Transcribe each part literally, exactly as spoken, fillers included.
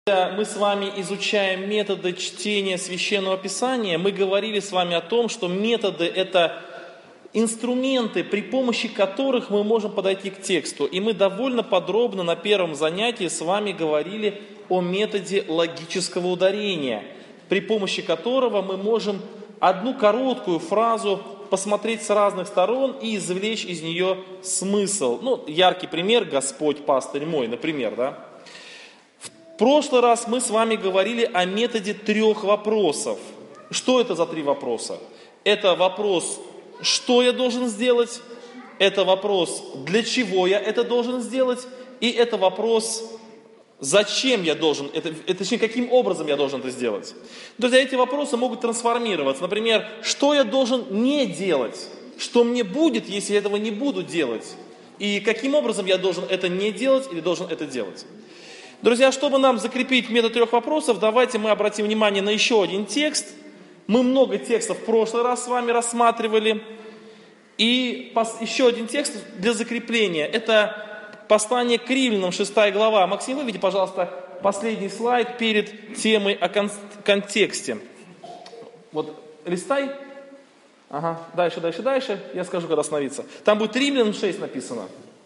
Когда мы с вами изучаем методы чтения Священного Писания, мы говорили с вами о том, что методы – это инструменты, при помощи которых мы можем подойти к тексту. И мы довольно подробно на первом занятии с вами говорили о методе логического ударения, при помощи которого мы можем одну короткую фразу посмотреть с разных сторон и извлечь из нее смысл. Ну, яркий пример – «Господь, пастырь мой», например, да? В прошлый раз мы с вами говорили о методе трех вопросов. Что это за три вопроса? Это вопрос, что я должен сделать? Это вопрос, для чего я это должен сделать? И это вопрос, зачем я должен, это, точнее, каким образом я должен это сделать? Друзья, эти вопросы могут трансформироваться. Например, что я должен не делать? Что мне будет, если я этого не буду делать? И каким образом я должен это не делать или должен это делать? Друзья, чтобы нам закрепить метод трех вопросов, давайте мы обратим внимание на еще один текст. Мы много текстов в прошлый раз с вами рассматривали. И еще один текст для закрепления. Это послание к Римлянам, шестая глава. Максим, выведи, пожалуйста, последний слайд перед темой о кон- контексте. Вот, листай. Ага, дальше, дальше, дальше. Я скажу, когда остановиться. Там будет Римлянам шесть написано.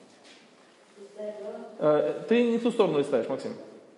Ты не в ту сторону листаешь, Максим.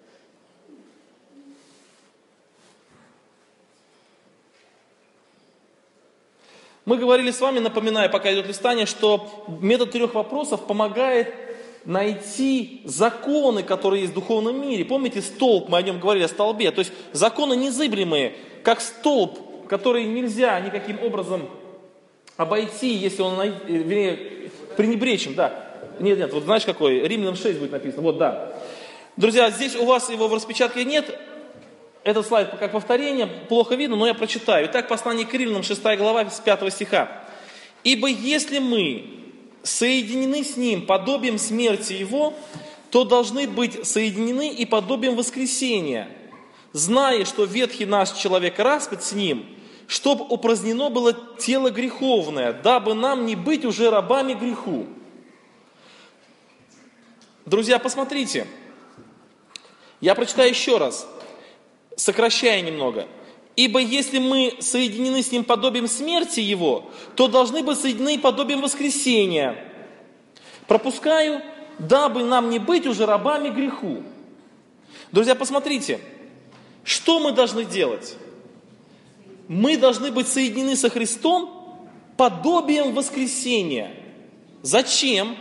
Мы говорили с вами, напоминаю, пока идет листание, что метод трех вопросов помогает найти законы, которые есть в духовном мире. Помните столб, мы о нем говорили, о столбе. То есть законы незыблемые, как столб, который нельзя никаким образом обойти, если он, вернее, пренебречь им, да. Нет, нет, вот знаешь какой? Римлянам шесть будет написано, вот, да. Друзья, здесь у вас его в распечатке нет. Этот слайд как повторение, плохо видно, но я прочитаю. Итак, послание к Римлянам, шестая глава, с пятого стиха. «Ибо если мы соединены с Ним подобием смерти Его, то должны быть соединены и подобием воскресения, зная, что ветхий наш человек распят с Ним, чтоб упразднено было тело греховное, дабы нам не быть уже рабами греху». Друзья, посмотрите, я прочитаю еще раз, сокращая немного. «Ибо если мы соединены с Ним подобием смерти Его, то должны быть соединены подобием воскресения. Пропускаю, дабы нам не быть уже рабами греху». Друзья, посмотрите, что мы должны делать? Мы должны быть соединены со Христом подобием воскресения. Зачем?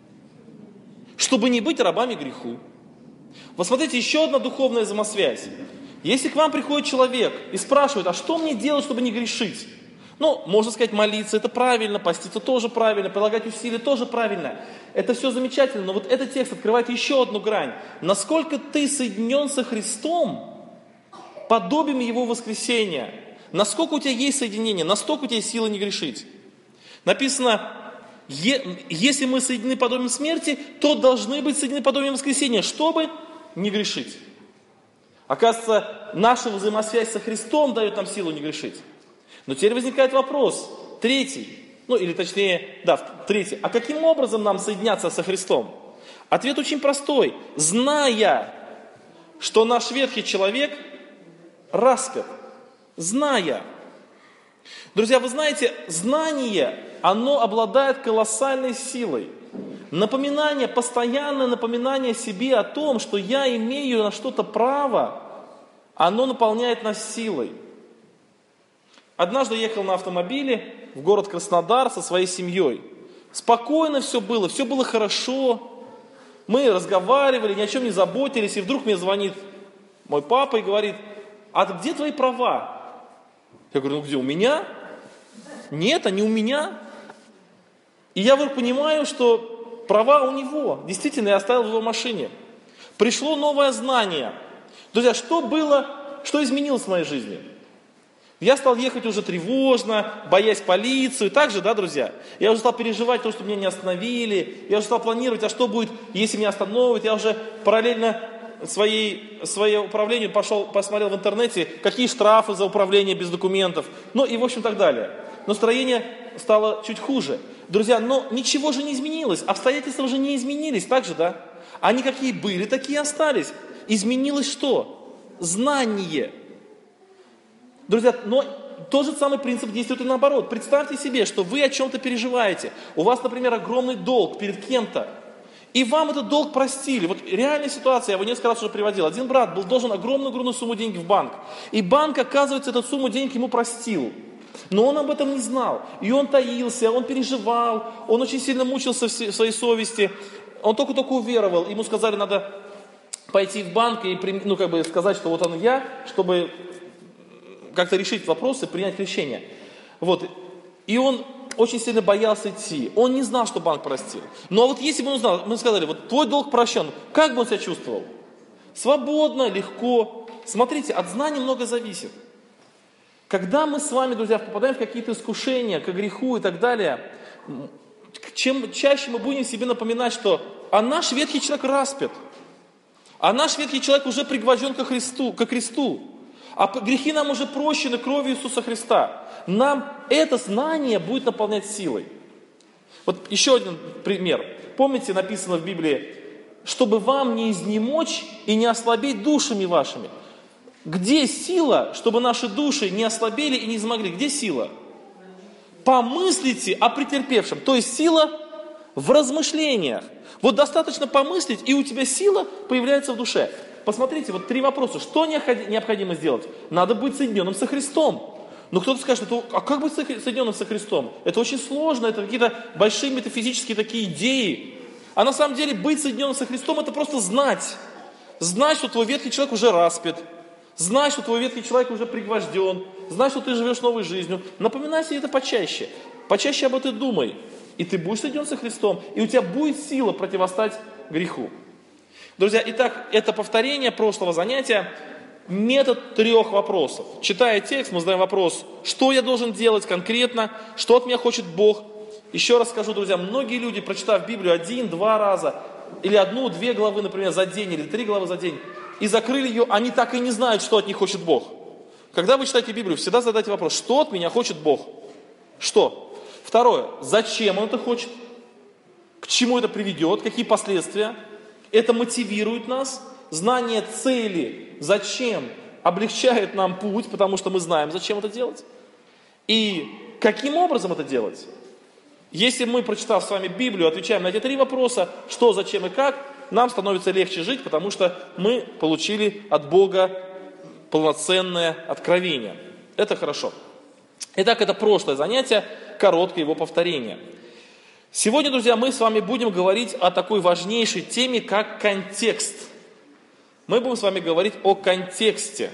Чтобы не быть рабами греху. Вот смотрите, еще одна духовная взаимосвязь. Если к вам приходит человек и спрашивает, а что мне делать, чтобы не грешить? Ну, можно сказать, молиться, это правильно, поститься тоже правильно, прилагать усилия тоже правильно. Это все замечательно, но вот этот текст открывает еще одну грань. Насколько ты соединен со Христом, подобием Его воскресения. Насколько у тебя есть соединение, настолько у тебя есть сила не грешить. Написано, если мы соединены подобием смерти, то должны быть соединены подобием воскресения, чтобы не грешить. Оказывается, наша взаимосвязь со Христом дает нам силу не грешить. Но теперь возникает вопрос, третий, ну или точнее, да, третий. А каким образом нам соединяться со Христом? Ответ очень простой. Зная, что наш ветхий человек распят. Зная. Друзья, вы знаете, знание, оно обладает колоссальной силой. Напоминание, постоянное напоминание себе о том, что я имею на что-то право, оно наполняет нас силой. Однажды ехал на автомобиле в город Краснодар со своей семьей. Спокойно все было, все было хорошо. Мы разговаривали, ни о чем не заботились, и вдруг мне звонит мой папа и говорит, а где твои права? Я говорю, ну где, у меня? Нет, они у меня. И я вдруг понимаю, что права у него. Действительно, я оставил в его машине. Пришло новое знание. Друзья, что было, что изменилось в моей жизни? Я стал ехать уже тревожно, боясь полицию. Так же, да, друзья? Я уже стал переживать то, что меня не остановили. Я уже стал планировать, а что будет, если меня остановят. Я уже параллельно своей, своей управлению пошел, посмотрел в интернете, какие штрафы за управление без документов. Ну и в общем так далее. Настроение стало чуть хуже. Друзья, но ничего же не изменилось. Обстоятельства же не изменились. Так же, да? Они какие были, такие остались. изменилось что? Знание. Друзья, но тот же самый принцип действует и наоборот. Представьте себе, что вы о чем-то переживаете. У вас, например, огромный долг перед кем-то. И вам этот долг простили. Вот реальная ситуация, я его несколько раз уже приводил. Один брат был должен огромную-огромную сумму денег в банк. И банк, оказывается, эту сумму денег ему простил. Но он об этом не знал. И он таился, он переживал, он очень сильно мучился в своей совести. Он только-только уверовал. Ему сказали, надо пойти в банк и ну, как бы сказать, что вот он я, чтобы как-то решить вопросы, принять решение. Вот. И он очень сильно боялся идти. Он не знал, что банк простил. Но вот если бы он знал, мы сказали, вот твой долг прощен, как бы он себя чувствовал? Свободно, легко. Смотрите, от знаний много зависит. Когда мы с вами, друзья, попадаем в какие-то искушения, к греху и так далее, чем чаще мы будем себе напоминать, что а наш ветхий человек распят, а наш ветхий человек уже пригвожден ко Христу, ко кресту, а грехи нам уже прощены кровью Иисуса Христа, нам это знание будет наполнять силой. Вот еще один пример. Помните, написано в Библии, чтобы вам не изнемочь и не ослабеть душами вашими. Где сила, чтобы наши души не ослабели и не измогли? Где сила? Помыслите о претерпевшем. То есть сила в размышлениях. Вот достаточно помыслить, и у тебя сила появляется в душе. Посмотрите, вот три вопроса. Что необходимо сделать? Надо быть соединенным со Христом. Но кто-то скажет, а как быть соединенным со Христом? Это очень сложно, это какие-то большие метафизические такие идеи. А на самом деле быть соединенным со Христом, это просто знать. Знать, что твой ветхий человек уже распят. Знай, что твой ветхий человек уже пригвожден. Знай, что ты живешь новой жизнью. Напоминай себе это почаще. Почаще об этом думай. И ты будешь соединен со Христом. И у тебя будет сила противостать греху. Друзья, итак, это повторение прошлого занятия. Метод трех вопросов. Читая текст, мы задаем вопрос, что я должен делать конкретно, что от меня хочет Бог. Еще раз скажу, друзья, многие люди, прочитав Библию один-два раза, или одну-две главы, например, за день, или три главы за день, и закрыли ее, они так и не знают, что от них хочет Бог. Когда вы читаете Библию, всегда задайте вопрос, что от меня хочет Бог? Что? Второе, зачем Он это хочет? К чему это приведет? Какие последствия? Это мотивирует нас. Знание цели, зачем, облегчает нам путь, потому что мы знаем, зачем это делать. И каким образом это делать? Если мы, прочитав с вами Библию, отвечаем на эти три вопроса, что, зачем и как, нам становится легче жить, потому что мы получили от Бога полноценное откровение. Это хорошо. Итак, это прошлое занятие, короткое его повторение. Сегодня, друзья, мы с вами будем говорить о такой важнейшей теме, как контекст. Мы будем с вами говорить о контексте.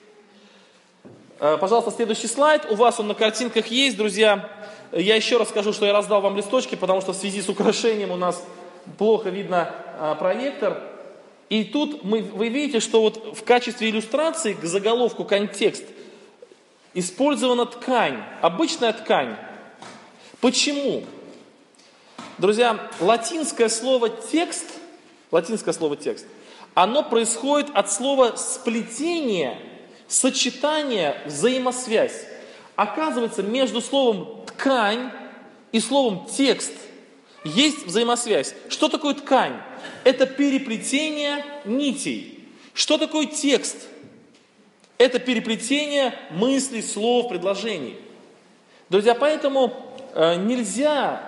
Пожалуйста, следующий слайд. У вас он на картинках есть, друзья. Я еще раз скажу, что я раздал вам листочки, потому что в связи с украшением у нас плохо видно а, проектор. И тут мы, вы видите, что вот в качестве иллюстрации к заголовку «Контекст» использована ткань, обычная ткань. Почему? Друзья, латинское слово «текст», латинское слово «текст», оно происходит от слова «сплетение», «сочетание», «взаимосвязь». Оказывается, между словом «ткань» и словом «текст» есть взаимосвязь. Что такое ткань? Это переплетение нитей. Что такое текст? Это переплетение мыслей, слов, предложений. Друзья, поэтому э, нельзя,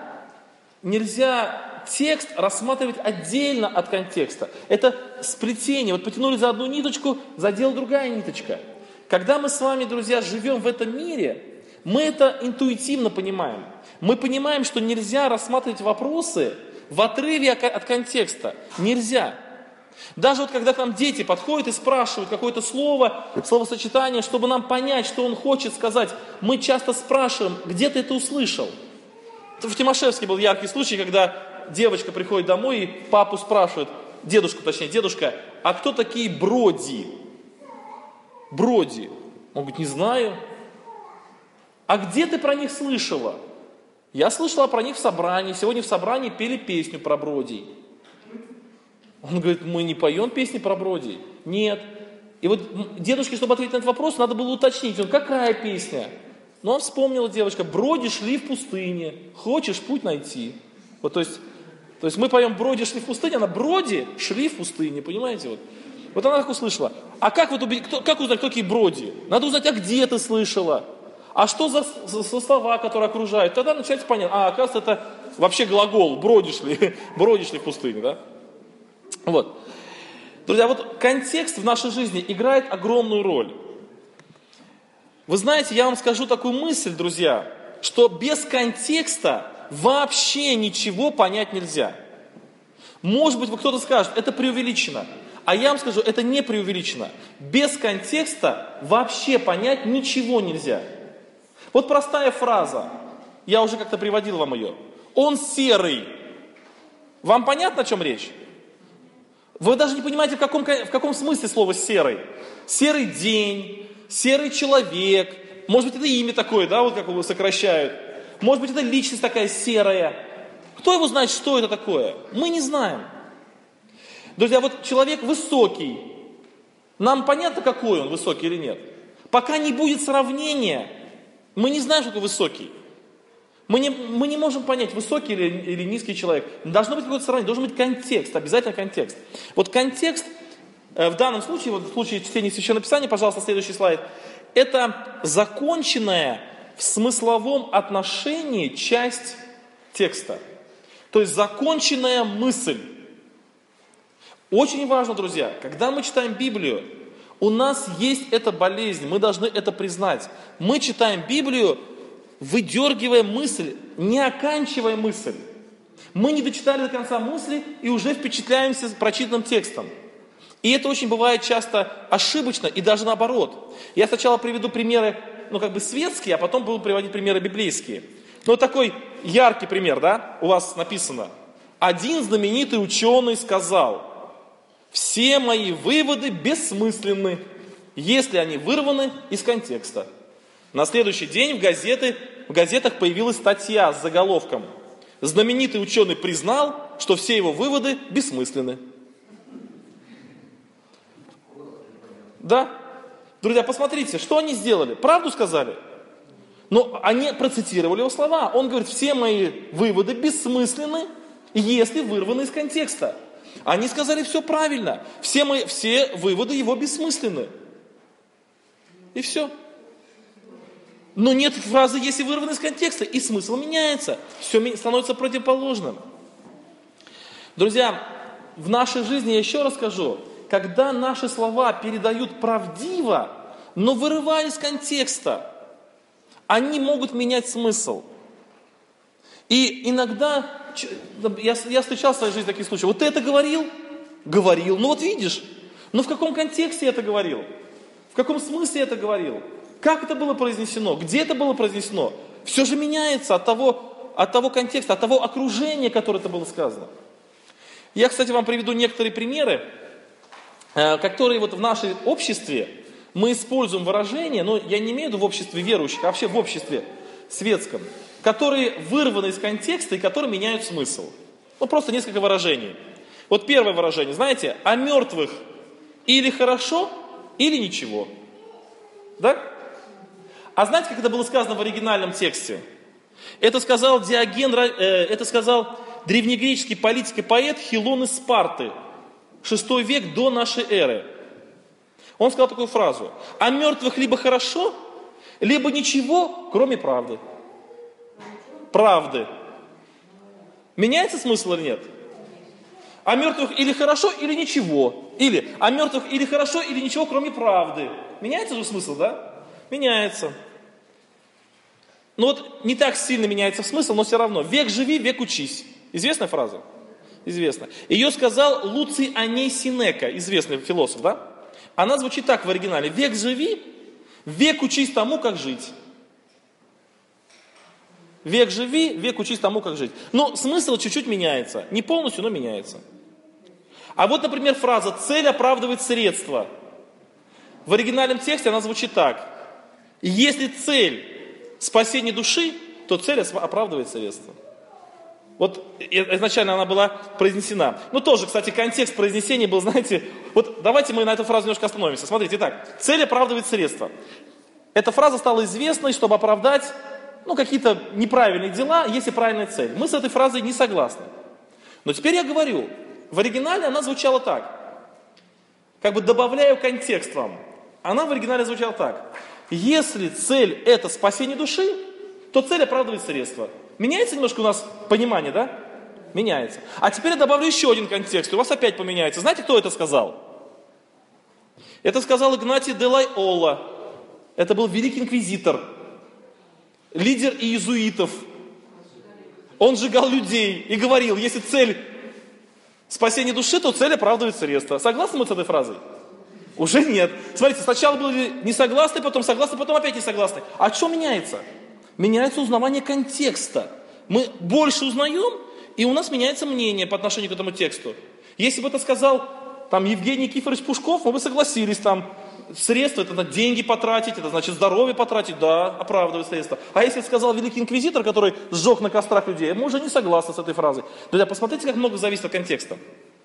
нельзя текст рассматривать отдельно от контекста. Это сплетение. Вот потянули за одну ниточку, задела другая ниточка. Когда мы с вами, друзья, живем в этом мире, мы это интуитивно понимаем. Мы понимаем, что нельзя рассматривать вопросы в отрыве от контекста. Нельзя. Даже вот когда к нам дети подходят и спрашивают какое-то слово, словосочетание, чтобы нам понять, что он хочет сказать, мы часто спрашиваем, где ты это услышал? В Тимошевске был яркий случай, когда девочка приходит домой и папу спрашивает, дедушку точнее, дедушка, а кто такие броди? Броди. Он говорит, не знаю. А где ты про них слышала? Я слышала про них в собрании. Сегодня в собрании пели песню про бродий. Он говорит, мы не поем песни про бродий. Нет. И вот дедушке, чтобы ответить на этот вопрос, надо было уточнить. Он, какая песня? Ну, он вспомнила девочка, броди шли в пустыне. Хочешь путь найти? Вот, то есть, то есть мы поем броди шли в пустыне, она броди шли в пустыне. Понимаете? Вот. Вот она так услышала. А как, вот убедить, кто, как узнать, кто такие броди? Надо узнать, а где ты слышала? А что за, за, за слова, которые окружают? Тогда начинается понятно. А, оказывается, это вообще глагол. Бродишь ли, бродишь ли в пустыне, да? Вот. Друзья, вот контекст в нашей жизни играет огромную роль. Вы знаете, я вам скажу такую мысль, друзья, что без контекста вообще ничего понять нельзя. Может быть, кто-то скажет, это преувеличено. А я вам скажу, это не преувеличено. Без контекста вообще понять ничего нельзя. Вот простая фраза. Я уже как-то приводил вам ее. Он серый. Вам понятно, о чем речь? Вы даже не понимаете, в каком, в каком смысле слово серый. Серый день, серый человек. Может быть, это имя такое, да, вот как его сокращают. Может быть, это личность такая серая. Кто его знает, что это такое? Мы не знаем. Друзья, вот человек высокий. Нам понятно, какой он, высокий или нет? Пока не будет сравнения, мы не знаем, что такое высокий. Мы не, мы не можем понять, высокий или, или низкий человек. Должно быть какое-то сравнение, должен быть контекст, обязательно контекст. Вот контекст, э, в данном случае, вот в случае чтения Священного Писания, пожалуйста, следующий слайд, это законченная в смысловом отношении часть текста. То есть законченная мысль. Очень важно, друзья, когда мы читаем Библию, у нас есть эта болезнь, мы должны это признать. Мы читаем Библию, выдергивая мысль, не оканчивая мысль. Мы не дочитали до конца мысли и уже впечатляемся прочитанным текстом. И это очень бывает часто ошибочно и даже наоборот. Я сначала приведу примеры, ну как бы светские, а потом буду приводить примеры библейские. Ну вот такой яркий пример, да, у вас написано. Один знаменитый ученый сказал: все мои выводы бессмысленны, если они вырваны из контекста. На следующий день в, газеты, в газетах появилась статья с заголовком: знаменитый ученый признал, что все его выводы бессмысленны. Да? Друзья, посмотрите, что они сделали? Правду сказали? Но они процитировали его слова. Он говорит: все мои выводы бессмысленны, если вырваны из контекста. Они сказали все правильно. Все, мои, все выводы его бессмысленны. И все. Но нет фразы «если вырваны из контекста», и смысл меняется. Все становится противоположным. Друзья, в нашей жизни, я еще раз скажу, когда наши слова передают правдиво, но вырывая из контекста, они могут менять смысл. И иногда, я, я встречал в своей жизни такие случаи, вот ты это говорил? Говорил, ну вот видишь, но в каком контексте я это говорил? В каком смысле я это говорил? Как это было произнесено? Где это было произнесено? Все же меняется от того, от того контекста, от того окружения, которое это было сказано. Я, кстати, вам приведу некоторые примеры, которые вот в нашем обществе мы используем выражения, но я не имею в виду в обществе верующих, а вообще в обществе светском, которые вырваны из контекста и которые меняют смысл. Ну, просто несколько выражений. Вот первое выражение, знаете, о мертвых или хорошо, или ничего. Да? А знаете, как это было сказано в оригинальном тексте? Это сказал Диоген, э, это сказал древнегреческий политик и поэт Хилон из Спарты, шестой век до нашей эры. Он сказал такую фразу: о мертвых либо хорошо, либо ничего, кроме правды. Правды. Меняется смысл или нет? О мертвых или хорошо, или ничего. Или о мертвых или хорошо, или ничего, кроме правды. Меняется же смысл, да? Меняется. Ну вот не так сильно меняется смысл, но все равно. Век живи, век учись. Известная фраза? Известна. Ее сказал Луций Аней Синека, известный философ, да? Она звучит так в оригинале: век живи, век учись тому, как жить. Век живи, век учись тому, как жить. Но смысл чуть-чуть меняется. Не полностью, но меняется. А вот, например, фраза «цель оправдывает средства». В оригинальном тексте она звучит так: если цель спасение души, то цель оправдывает средства. Вот изначально она была произнесена. Ну тоже, кстати, контекст произнесения был, знаете, вот давайте мы на эту фразу немножко остановимся. Смотрите, итак, цель оправдывает средства. Эта фраза стала известной, чтобы оправдать, ну, какие-то неправильные дела, если правильная цель. Мы с этой фразой не согласны. Но теперь я говорю, в оригинале она звучала так: как бы добавляю контекст вам. Она в оригинале звучала так. Если цель это спасение души, то цель оправдывает средства. Меняется немножко у нас понимание, да? Меняется. А теперь я добавлю еще один контекст, и у вас опять поменяется. Знаете, кто это сказал? Это сказал Игнатий де Лойола. Это был великий инквизитор, лидер иезуитов. Он сжигал людей и говорил, если цель спасение души, то цель оправдывает средства. Согласны мы с этой фразой? Уже нет. Смотрите, сначала были не согласны, потом согласны, потом опять не согласны. А что меняется? Меняется узнавание контекста. Мы больше узнаем, и у нас меняется мнение по отношению к этому тексту. Если бы это сказал там, Евгений Никифорович Пушков, мы бы согласились, там, средства, это на деньги потратить, это значит здоровье потратить, да, оправдывает средства. А если сказал великий инквизитор, который сжег на кострах людей, мы уже не согласны с этой фразой. Друзья, посмотрите, как много зависит от контекста.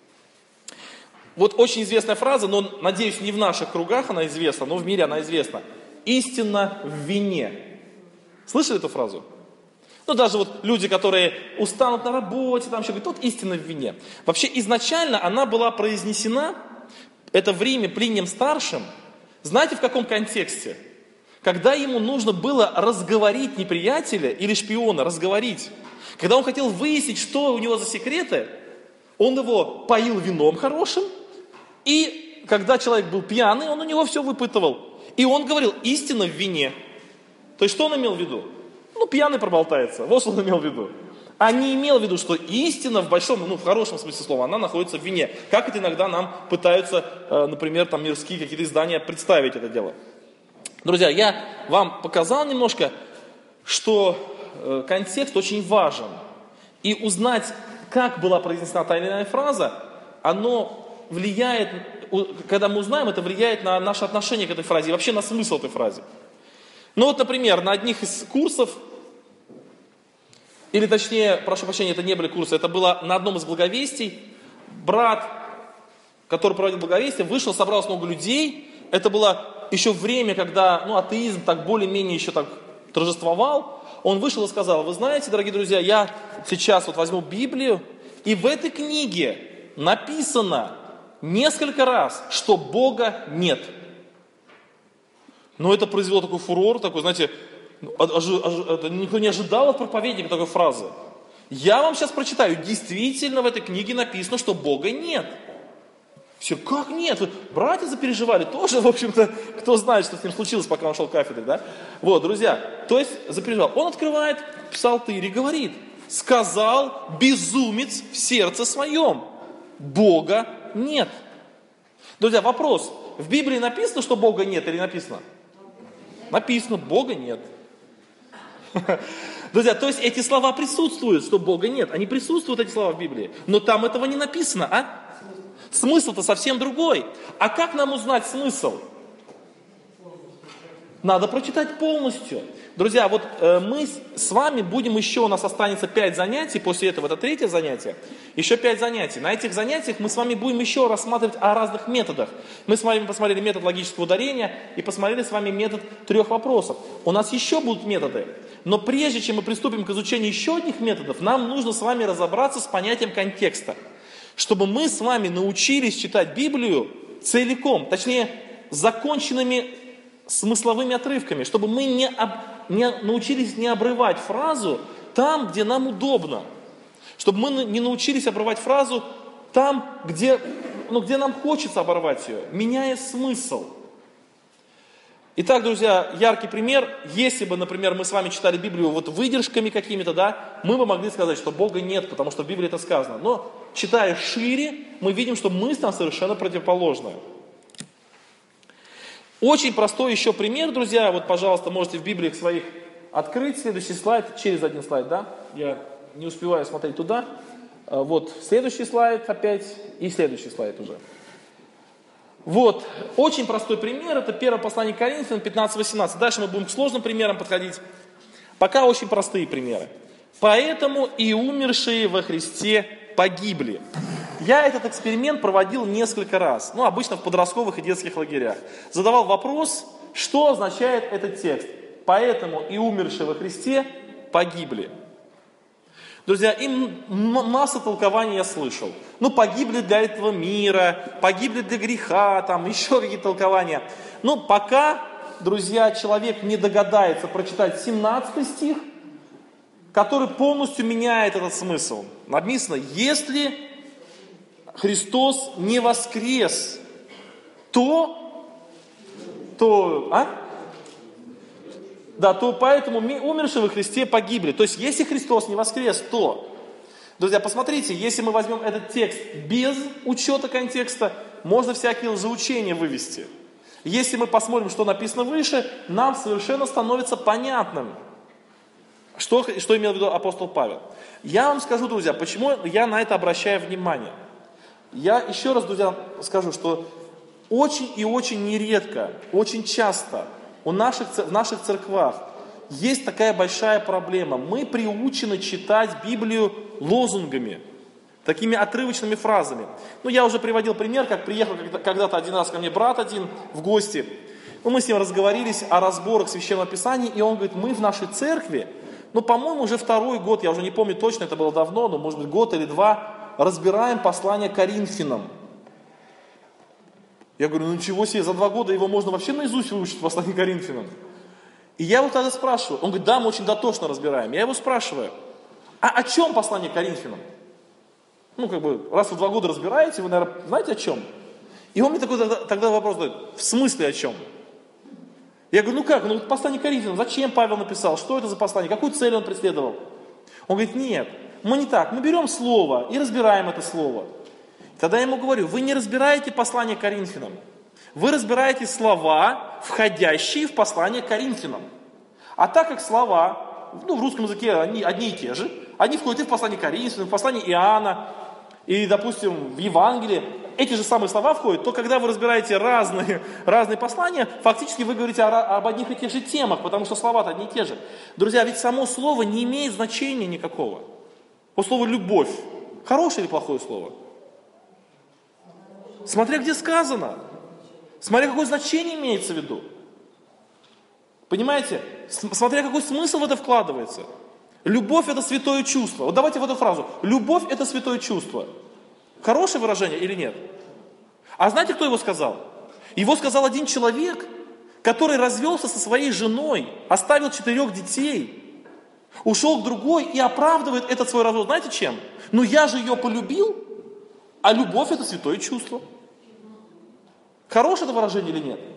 Вот очень известная фраза, но, надеюсь, не в наших кругах она известна, но в мире она известна. Истина в вине. Слышали эту фразу? Ну, даже вот люди, которые устанут на работе, там еще говорят, тут истина в вине. Вообще, изначально она была произнесена, это в Риме Плинием Старшим, знаете, в каком контексте? Когда ему нужно было разговорить неприятеля или шпиона, разговорить. Когда он хотел выяснить, что у него за секреты, он его поил вином хорошим, и когда человек был пьяный, он у него все выпытывал. И он говорил, истина в вине. То есть, что он имел в виду? Ну, пьяный проболтается, вот что он имел в виду. А не имел в виду, что истина в большом, ну, в хорошем смысле слова, она находится в вине. Как это иногда нам пытаются, э, например, там мирские какие-то издания представить это дело. Друзья, я вам показал немножко, что э, контекст очень важен. И узнать, как была произнесена та или иная фраза, оно влияет, когда мы узнаем, это влияет на наше отношение к этой фразе и вообще на смысл этой фразы. Ну вот, например, на одних из курсов, или точнее, прошу прощения, это не были курсы, это было на одном из благовестий, брат, который проводил благовестие, вышел, собралось много людей. Это было еще время, когда ну, атеизм так более-менее еще так торжествовал. Он вышел и сказал, вы знаете, дорогие друзья, я сейчас вот возьму Библию, и в этой книге написано несколько раз, что Бога нет. Но это произвело такой фурор, такой, знаете, ожи, ожи, никто не ожидал от проповедника такой фразы. Я вам сейчас прочитаю, действительно в этой книге написано, что Бога нет. Все, как нет? Вы, братья запереживали тоже, в общем-то, кто знает, что с ним случилось, пока он шел к кафедре, да? Вот, друзья, то есть запереживал. Он открывает псалтырь и говорит, сказал безумец в сердце своем, Бога нет. Друзья, вопрос, в Библии написано, что Бога нет или написано? Написано, Бога нет. Друзья, то есть эти слова присутствуют, что Бога нет. Они присутствуют, эти слова в Библии. Но там этого не написано, а? Смысл-то совсем другой. А как нам узнать смысл? Надо прочитать полностью. Друзья, вот э, мы с вами будем еще, у нас останется пять занятий, после этого это третье занятие, еще пять занятий. На этих занятиях мы с вами будем еще рассматривать о разных методах. Мы с вами посмотрели метод логического ударения и посмотрели с вами метод трех вопросов. У нас еще будут методы, но прежде чем мы приступим к изучению еще одних методов, нам нужно с вами разобраться с понятием контекста. Чтобы мы с вами научились читать Библию целиком, точнее, законченными смысловыми отрывками, чтобы мы не, об, не научились не обрывать фразу там, где нам удобно, чтобы мы не научились обрывать фразу там, где, ну, где нам хочется оборвать ее, меняя смысл. Итак, друзья, яркий пример, если бы, например, мы с вами читали Библию вот выдержками какими-то, да, мы бы могли сказать, что Бога нет, потому что в Библии это сказано. Но читая шире, мы видим, что мысль там совершенно противоположная. Очень простой еще пример, друзья. Вот, пожалуйста, можете в Библиях своих открыть. Следующий слайд, через один слайд, да? Я не успеваю смотреть туда. Вот, следующий слайд опять и следующий слайд уже. Вот, очень простой пример. Это первое послание к Коринфянам, пятнадцать восемнадцать. Дальше мы будем к сложным примерам подходить. Пока очень простые примеры. Поэтому и умершие во Христе погибли. Я этот эксперимент проводил несколько раз, ну, обычно в подростковых и детских лагерях. Задавал вопрос, что означает этот текст. Поэтому и умершие во Христе погибли. Друзья, им масса толкований я слышал. Ну, погибли для этого мира, погибли для греха, там еще какие-то толкования. Но пока, друзья, человек не догадается прочитать семнадцатый стих, который полностью меняет этот смысл. Написано, если Христос не воскрес, то, то, а? Да, то поэтому умершие во Христе погибли. То есть, если Христос не воскрес, то... Друзья, посмотрите, если мы возьмем этот текст без учета контекста, можно всякие лжеучения вывести. Если мы посмотрим, что написано выше, нам совершенно становится понятным, что, что имел в виду апостол Павел. Я вам скажу, друзья, почему я на это обращаю внимание. Я еще раз, друзья, скажу, что очень и очень нередко, очень часто у наших, в наших церквах есть такая большая проблема. Мы приучены читать Библию лозунгами, такими отрывочными фразами. Ну, я уже приводил пример, как приехал когда-то один раз ко мне брат один в гости. Ну, мы с ним разговорились о разборах Священного Писания, и он говорит, мы в нашей церкви, ну, по-моему, уже второй год, я уже не помню точно, это было давно, но, может быть, год или два, разбираем послание Коринфянам. Я говорю, ну ничего себе, за два года его можно вообще наизусть выучить, послание Коринфянам. И я его тогда спрашиваю, он говорит, да, мы очень дотошно разбираем. Я его спрашиваю, а о чем послание Коринфянам? Ну, как бы, раз вы два года разбираете, вы, наверное, знаете о чем? И он мне такой тогда, тогда вопрос задает, в смысле о чем? Я говорю, ну как, ну послание Коринфянам, зачем Павел написал, что это за послание, какую цель он преследовал? Он говорит, нет, мы не так, мы берем слово и разбираем это слово. Тогда я ему говорю, вы не разбираете послание Коринфянам, вы разбираете слова, входящие в послание Коринфянам. А так как слова, ну в русском языке они одни и те же, они входят и в послание Коринфянам, в послание Иоанна, и, допустим, в Евангелии, эти же самые слова входят, то когда вы разбираете разные, разные послания, фактически вы говорите о, об одних и тех же темах, потому что слова-то одни и те же. Друзья, ведь само слово не имеет значения никакого. Вот слово «любовь» хорошее или плохое слово? Смотря где сказано, смотря какое значение имеется в виду. Понимаете? Смотря какой смысл в это вкладывается. Любовь – это святое чувство. Вот давайте в эту фразу. Любовь – это святое чувство. Хорошее выражение или нет? А знаете, кто его сказал? Его сказал один человек, который развелся со своей женой, оставил четырех детей, ушел к другой и оправдывает этот свой развод. Знаете чем? Ну я же ее полюбил, а любовь – это святое чувство. Хорошее это выражение или нет?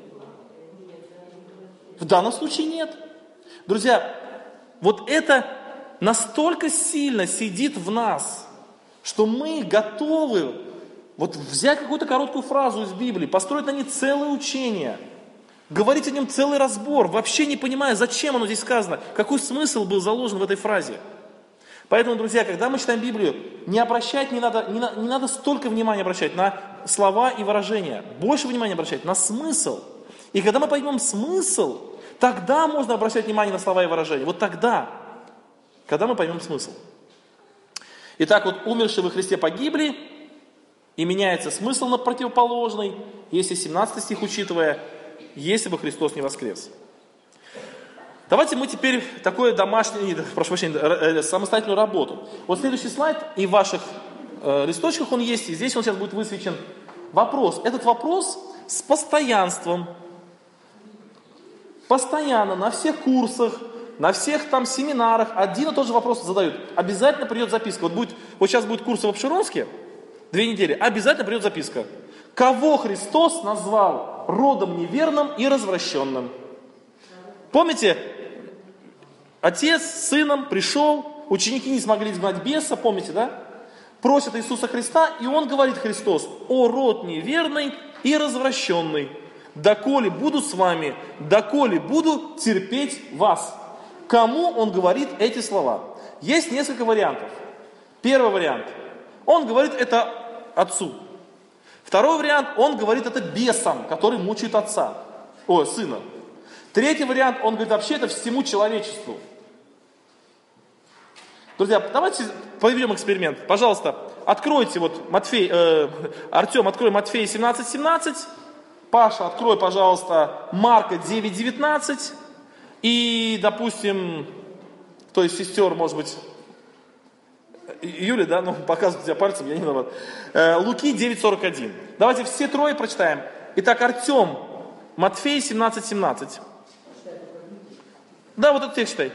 В данном случае нет. Друзья, вот это настолько сильно сидит в нас, что мы готовы вот взять какую-то короткую фразу из Библии, построить на ней целое учение, говорить о нем целый разбор, вообще не понимая, зачем оно здесь сказано, какой смысл был заложен в этой фразе. Поэтому, друзья, когда мы читаем Библию, не обращать, не надо, не, на, не надо столько внимания обращать на слова и выражения, больше внимания обращать на смысл. И когда мы поймем смысл, тогда можно обращать внимание на слова и выражения. Вот тогда, когда мы поймем смысл. Итак, вот умершие во Христе погибли, и меняется смысл на противоположный, если семнадцатый стих учитывая, если бы Христос не воскрес. Давайте мы теперь такое домашнее, прошу прощения, самостоятельную работу. Вот следующий слайд, и в ваших э, листочках он есть, и здесь он сейчас будет высвечен. Вопрос. Этот вопрос с постоянством, постоянно на всех курсах, на всех там семинарах один и тот же вопрос задают. Обязательно придет записка. Вот, будет, вот сейчас будет курс в Обширонске, две недели, обязательно придет записка. Кого Христос назвал родом неверным и развращенным? Помните, отец с сыном пришел, ученики не смогли изгнать беса, помните, да? Просят Иисуса Христа, и он говорит, Христос, о род неверный и развращенный, доколе буду с вами, доколе буду терпеть вас. Кому он говорит эти слова? Есть несколько вариантов. Первый вариант. Он говорит это отцу. Второй вариант. Он говорит это бесам, которые мучают отца. О, сына. Третий вариант. Он говорит вообще это всему человечеству. Друзья, давайте проведем эксперимент. Пожалуйста, откройте вот Матфей, э, Артем, открой Матфея семнадцать семнадцать. Паша, открой, пожалуйста, Марка девять девятнадцать. И, допустим, кто из сестер, может быть, Юля, да, ну показывает тебя пальцем, я не виноват. Луки девять сорок один. Давайте все трое прочитаем. Итак, Артем, Матфей семнадцать семнадцать. Да, вот этот текст читай.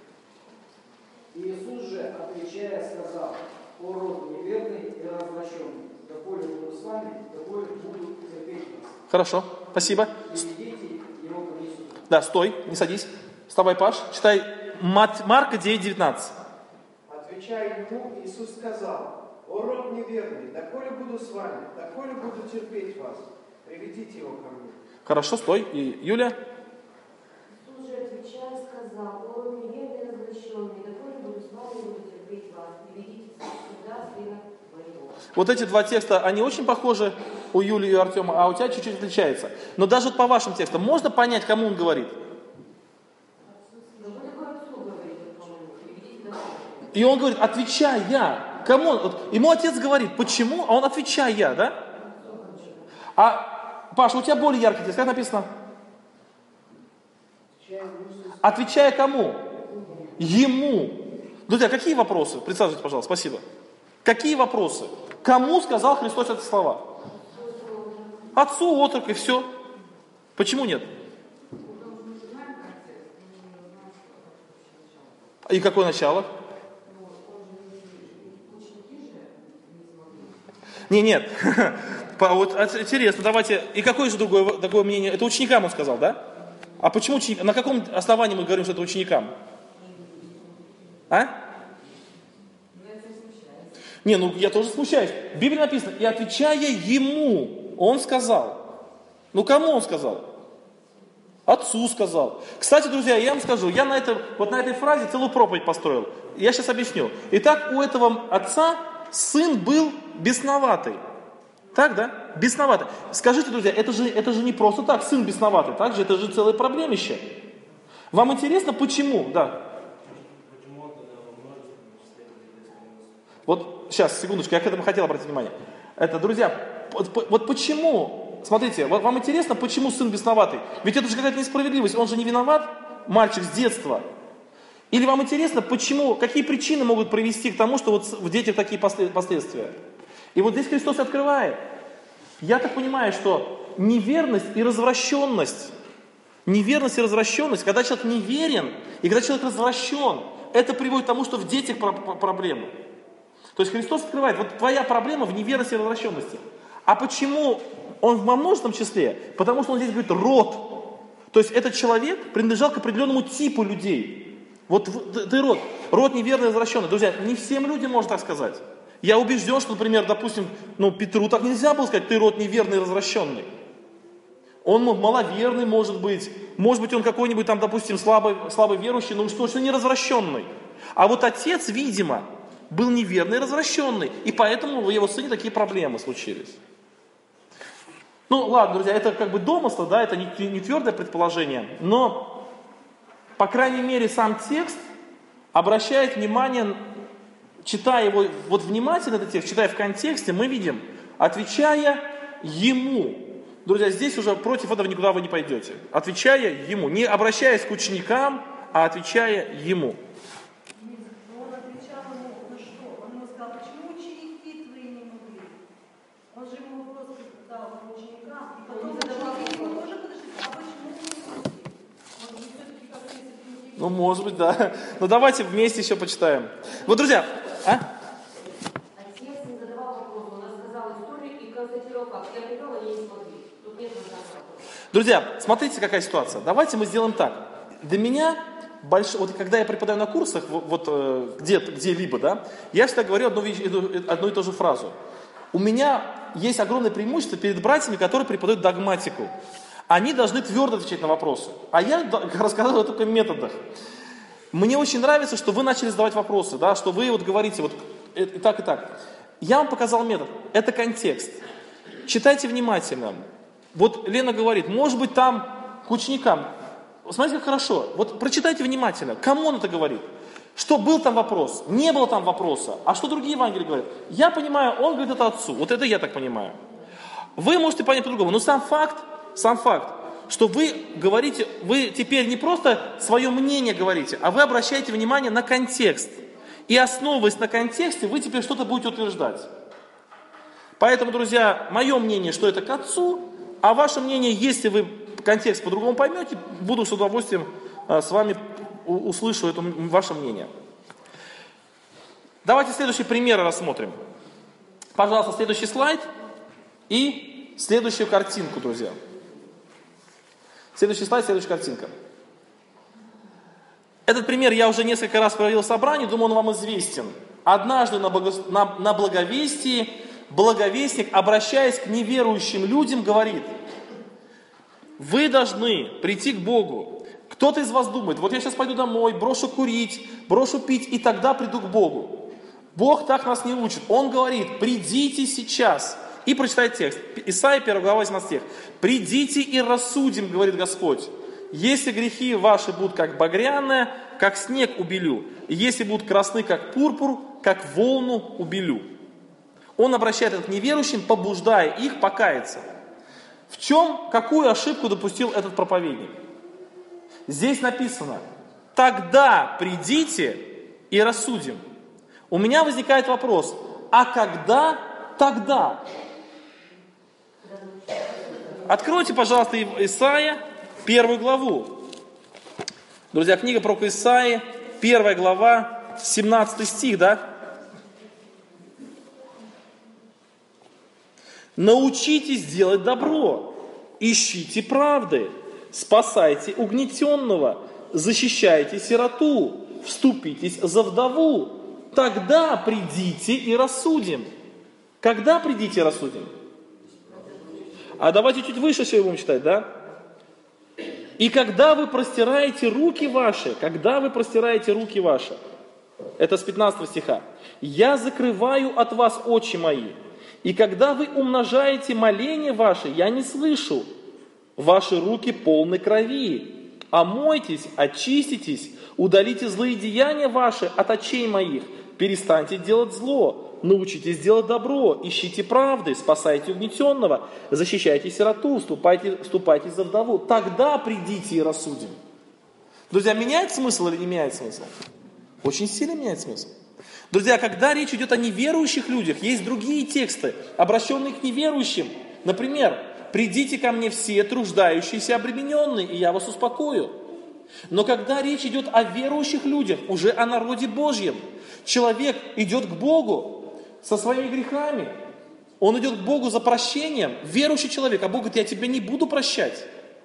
Иисус же, отвечая, сказал: «О род неверный и развращенный, доколе буду с вами, доколе буду терпеть вас». Хорошо, спасибо. И ведите его ко мне сюда. Да, стой, не садись. Вставай, Паш, читай Марка девять девятнадцать. Отвечая ему, Иисус сказал: «О род неверный, доколе буду с вами, доколе буду терпеть вас, приведите его ко мне». Хорошо, стой. И Юля? Иисус же, отвечая, сказал: «О род неверный и развращенный, доколе буду с вами, буду терпеть вас, приведите сюда сына моего». Вот эти два текста, они очень похожи у Юли и у Артема, а у тебя чуть-чуть отличается. Но даже вот по вашим текстам можно понять, кому он говорит? И он говорит, отвечая, кому он? Вот ему отец говорит, почему, а он отвечая, да? А, Паша, у тебя более яркий текст, как написано? Отвечая кому? Ему. Друзья, какие вопросы? Присаживайтесь, пожалуйста, спасибо. Какие вопросы? Кому сказал Христос эти слова? Отцу, отрок и все. Почему нет? И какое начало? Не, нет. Вот интересно, давайте. И какое же другое, другое мнение? Это ученикам он сказал, да? А почему ученикам? На каком основании мы говорим, что это ученикам? А? Не, ну я тоже смущаюсь. В Библии написано, и отвечая ему, он сказал. Ну кому он сказал? Отцу сказал. Кстати, друзья, я вам скажу, я на, это, вот на этой фразе целую проповедь построил. Я сейчас объясню. Итак, у этого отца сын был бесноватый. Так, да? Бесноватый. Скажите, друзья, это же, это же не просто так, сын бесноватый. Так же, это же целое проблемище. Вам интересно, почему? Да. Вот, сейчас, секундочку, я к этому хотел обратить внимание. Это, друзья, вот, вот почему, смотрите, вот вам интересно, почему сын бесноватый? Ведь это же какая-то несправедливость, он же не виноват, мальчик с детства. Или вам интересно, почему, какие причины могут привести к тому, что вот в детях такие последствия? И вот здесь Христос открывает. Я так понимаю, что неверность и развращенность, неверность и развращенность, когда человек неверен, и когда человек развращен, это приводит к тому, что в детях проблемы. То есть Христос открывает, вот твоя проблема в неверности и развращенности. А почему он во множественном числе? Потому что он здесь говорит род. То есть этот человек принадлежал к определенному типу людей. Вот ты род, род неверный и развращенный. Друзья, не всем людям можно так сказать. Я убежден, что, например, допустим, ну, Петру так нельзя было сказать, ты род неверный и развращенный. Он маловерный, может быть. Может быть, он какой-нибудь там, допустим, слабый, слабый верующий, но что, что не развращенный. А вот отец, видимо, был неверный и развращенный. И поэтому в его сыне такие проблемы случились. Ну, ладно, друзья, это как бы домыслы, да, это не, не твердое предположение. Но, по крайней мере, сам текст обращает внимание, читая его вот внимательно, этот текст, читая в контексте, мы видим, отвечая ему. Друзья, здесь уже против этого никуда вы не пойдете. Отвечая ему, не обращаясь к ученикам, а отвечая ему. Он отвечал ему, ну что? Он ему сказал, почему ученики твои не могли? Он же ему вопрос задал ученикам, и потом ученики ему тоже подошли, а почему не могли? Может быть, все-таки как-то если Ну, может быть, да. Но давайте вместе еще почитаем. Вот, друзья, а? Отец не задавал вопрос, он рассказал историю и констатировал факт. Я прибрал, они не смогли. Тут нет вопроса. Друзья, смотрите, какая ситуация. Давайте мы сделаем так. Для меня, больш... вот когда я преподаю на курсах, вот, вот где, где-либо, да, я всегда говорю одну, вещь, одну и ту же фразу. У меня есть огромное преимущество перед братьями, которые преподают догматику. Они должны твердо отвечать на вопросы. А я рассказываю только в методах. Мне очень нравится, что вы начали задавать вопросы, да, что вы вот говорите вот и так, и так. Я вам показал метод. Это контекст. Читайте внимательно. Вот Лена говорит, может быть там к ученикам. Смотрите, как хорошо. Вот прочитайте внимательно. Кому он это говорит? Что был там вопрос? Не было там вопроса. А что другие Евангелия говорят? Я понимаю, он говорит это отцу. Вот это я так понимаю. Вы можете понять по-другому. Но сам факт, сам факт, что вы говорите, вы теперь не просто свое мнение говорите, а вы обращаете внимание на контекст. И основываясь на контексте, вы теперь что-то будете утверждать. Поэтому, друзья, мое мнение, что это к отцу, а ваше мнение, если вы контекст по-другому поймете, буду с удовольствием с вами услышу это ваше мнение. Давайте следующий пример рассмотрим. Пожалуйста, следующий слайд и следующую картинку, друзья. Следующий слайд, следующая картинка. Этот пример я уже несколько раз провел в собрании, думаю, он вам известен. Однажды на, благо... на... на благовестии благовестник, обращаясь к неверующим людям, говорит: вы должны прийти к Богу. Кто-то из вас думает: вот я сейчас пойду домой, брошу курить, брошу пить, и тогда приду к Богу. Бог так нас не учит. Он говорит: придите сейчас. И прочитай текст. Исайя первая глава восемнадцатый стих. Придите и рассудим, говорит Господь. Если грехи ваши будут как багряное, как снег убелю. И если будут красны, как пурпур, как волну убелю. Он обращается к неверующим, побуждая их покаяться. В чем, какую ошибку допустил этот проповедник? Здесь написано: тогда придите и рассудим. У меня возникает вопрос: а когда тогда? Откройте, пожалуйста, Исайя, первую главу. Друзья, книга пророка Исаии, первая глава, семнадцатый стих, да? Научитесь делать добро, ищите правды, спасайте угнетенного, защищайте сироту, вступитесь за вдову. Тогда придите и рассудим. Когда придите и рассудим? А давайте чуть выше все будем читать, да? И когда вы простираете руки ваши, когда вы простираете руки ваши, это с пятнадцатого стиха, я закрываю от вас очи мои. И когда вы умножаете моления ваши, я не слышу. Ваши руки полны крови. Омойтесь, очиститесь, удалите злые деяния ваши от очей моих. Перестаньте делать зло, научитесь делать добро, ищите правды, спасайте угнетенного, защищайте сироту, вступайте, вступайте за вдову. Тогда придите и рассудим. Друзья, меняет смысл или не меняет смысл? Очень сильно меняет смысл. Друзья, когда речь идет о неверующих людях, есть другие тексты, обращенные к неверующим. Например, «Придите ко мне все труждающиеся и обремененные, и я вас успокою». Но когда речь идет о верующих людях, уже о народе Божьем, человек идет к Богу со своими грехами, он идет к Богу за прощением, верующий человек, а Бог говорит: я тебя не буду прощать.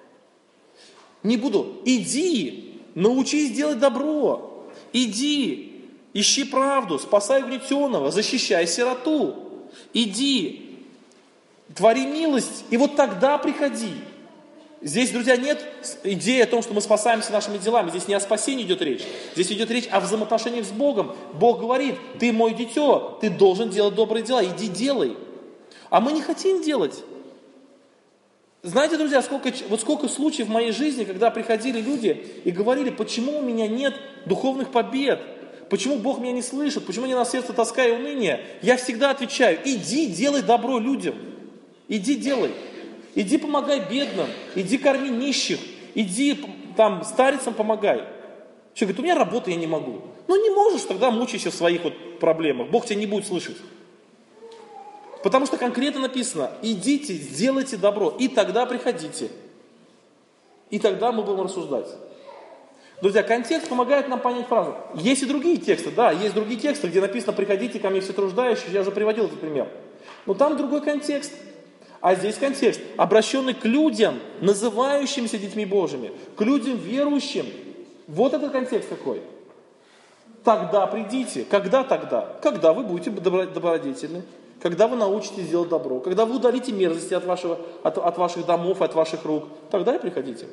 Не буду. Иди, научись делать добро, иди. Ищи правду, спасай угнетенного, защищай сироту. Иди, твори милость, и вот тогда приходи. Здесь, друзья, нет идеи о том, что мы спасаемся нашими делами. Здесь не о спасении идет речь. Здесь идет речь о взаимоотношениях с Богом. Бог говорит: ты мой дитё, ты должен делать добрые дела, иди делай. А мы не хотим делать. Знаете, друзья, сколько, вот сколько случаев в моей жизни, когда приходили люди и говорили: почему у меня нет духовных побед? Почему Бог меня не слышит? Почему мне на сердце тоска и уныние? Я всегда отвечаю: иди делай добро людям. Иди делай. Иди помогай бедным. Иди корми нищих. Иди там старицам помогай. Человек говорит: у меня работа, я не могу. Ну не можешь, тогда мучайся в своих вот проблемах. Бог тебя не будет слышать. Потому что конкретно написано: идите, сделайте добро, и тогда приходите. И тогда мы будем рассуждать. Друзья, контекст помогает нам понять фразу. Есть и другие тексты, да, есть другие тексты, где написано: приходите ко мне все труждающие, я уже приводил этот пример. Но там другой контекст. А здесь контекст, обращенный к людям, называющимся детьми Божьими, к людям верующим. Вот этот контекст какой. Тогда придите. Когда тогда? Когда вы будете добродетельны, когда вы научитесь делать добро, когда вы удалите мерзости от, вашего, от, от ваших домов, от ваших рук, тогда и приходите.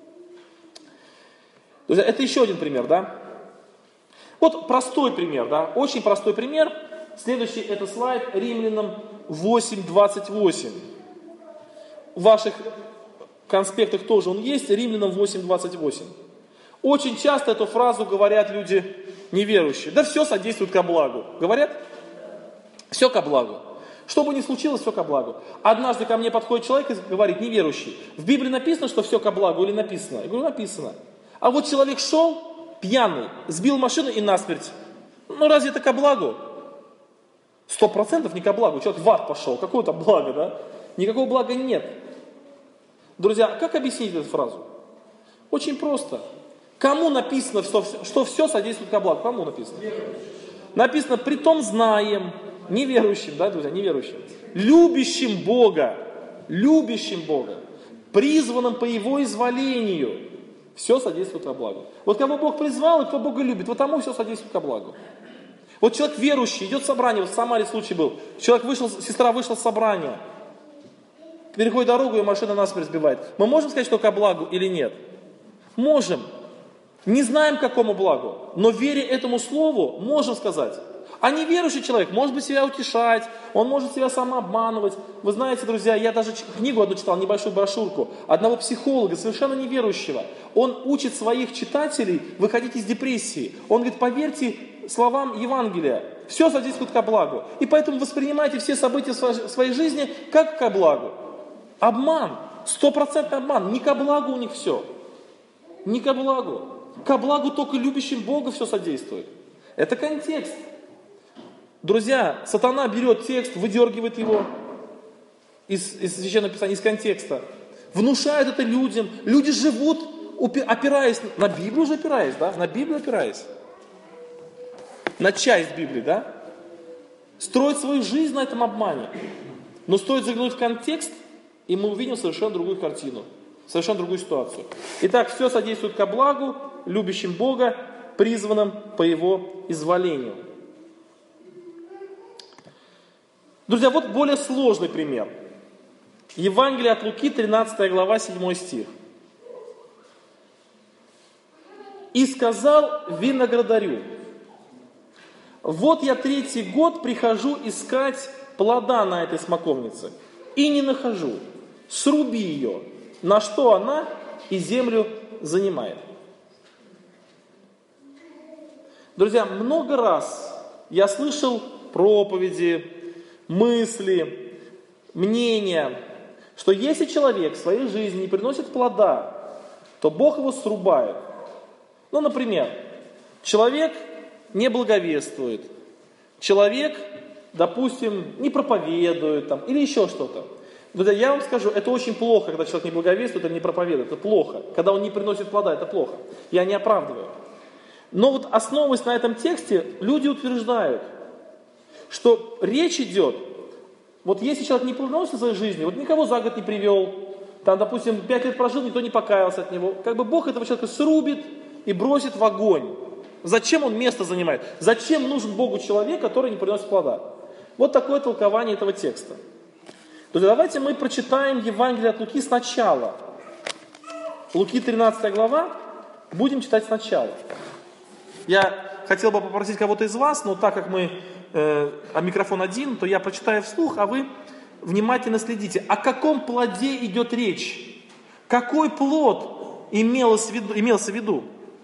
Друзья, это еще один пример, да? Вот простой пример, да? Очень простой пример. Следующий это слайд Римлянам восемь двадцать восемь. В ваших конспектах тоже он есть, Римлянам восемь двадцать восемь. Очень часто эту фразу говорят люди неверующие. Да все содействует ко благу. Говорят? Все ко благу. Что бы ни случилось, все ко благу. Однажды ко мне подходит человек и говорит, неверующий: в Библии написано, что все ко благу, или написано? Я говорю: написано. А вот человек шел пьяный, сбил машину и насмерть. ну разве это ко благу? Сто процентов не ко благу. Человек в ад пошел, какое-то благо, да? Никакого блага нет. Друзья, как объяснить эту фразу? Очень просто. Кому написано, что, что все содействует ко благу? Кому написано? Написано, притом знаем, неверующим, да, друзья, неверующим, любящим Бога, любящим Бога, призванным по Его изволению, все содействует ко благу. Вот кого Бог призвал и кто Бога любит, вот тому все содействует ко благу. Вот человек верующий, идет в собрание, вот в Самаре случай был, человек вышел, сестра вышла с собрания, переходит дорогу и машина насмерть сбивает. Мы можем сказать, что ко благу или нет? Можем. Не знаем, к какому благу, но веря этому слову, можем сказать. А неверующий человек может быть себя утешать, он может себя самообманывать. Вы знаете, друзья, я даже книгу одну читал, небольшую брошюрку, одного психолога, совершенно неверующего. Он учит своих читателей выходить из депрессии. Он говорит, поверьте словам Евангелия, все содействует ко благу. И поэтому воспринимайте все события в своей жизни как ко благу. Обман, стопроцентный обман, не ко благу у них все. Не ко благу. Ко благу только любящим Бога все содействует. Это контекст. Друзья, сатана берет текст, выдергивает его из, из Священного Писания, из контекста. Внушает это людям. Люди живут, опираясь, на Библию же опираясь, да? На Библию опираясь. На часть Библии, да? Строят свою жизнь на этом обмане. Но стоит заглянуть в контекст, и мы увидим совершенно другую картину. Совершенно другую ситуацию. Итак, все содействует ко благу, любящим Бога, призванным по Его изволению. Друзья, вот более сложный пример. Евангелие от Луки, тринадцатая глава, седьмой стих. «И сказал виноградарю: вот я третий год прихожу искать плода на этой смоковнице, и не нахожу. Сруби ее, на что она и землю занимает». Друзья, много раз я слышал проповеди, мысли, мнения, что если человек в своей жизни не приносит плода, то Бог его срубает. Ну, например, человек не благовествует, человек, допустим, не проповедует там, или еще что-то. Друзья, я вам скажу, это очень плохо, когда человек не благовествует или не проповедует, это плохо. Когда он не приносит плода, это плохо. Я не оправдываю. Но вот основываясь на этом тексте, люди утверждают, что речь идет, вот если человек не приносит в своей жизни, вот никого за год не привел, там, допустим, пять лет прожил, никто не покаялся от него, как бы Бог этого человека срубит и бросит в огонь. Зачем он место занимает? Зачем нужен Богу человек, который не приносит плода? Вот такое толкование этого текста. То давайте мы прочитаем Евангелие от Луки сначала. Луки тринадцатая глава, будем читать сначала. Я хотел бы попросить кого-то из вас, но так как мы, э, а микрофон один, то я прочитаю вслух, а вы внимательно следите. О каком плоде идет речь? Какой плод имелось в виду, имелся в виду?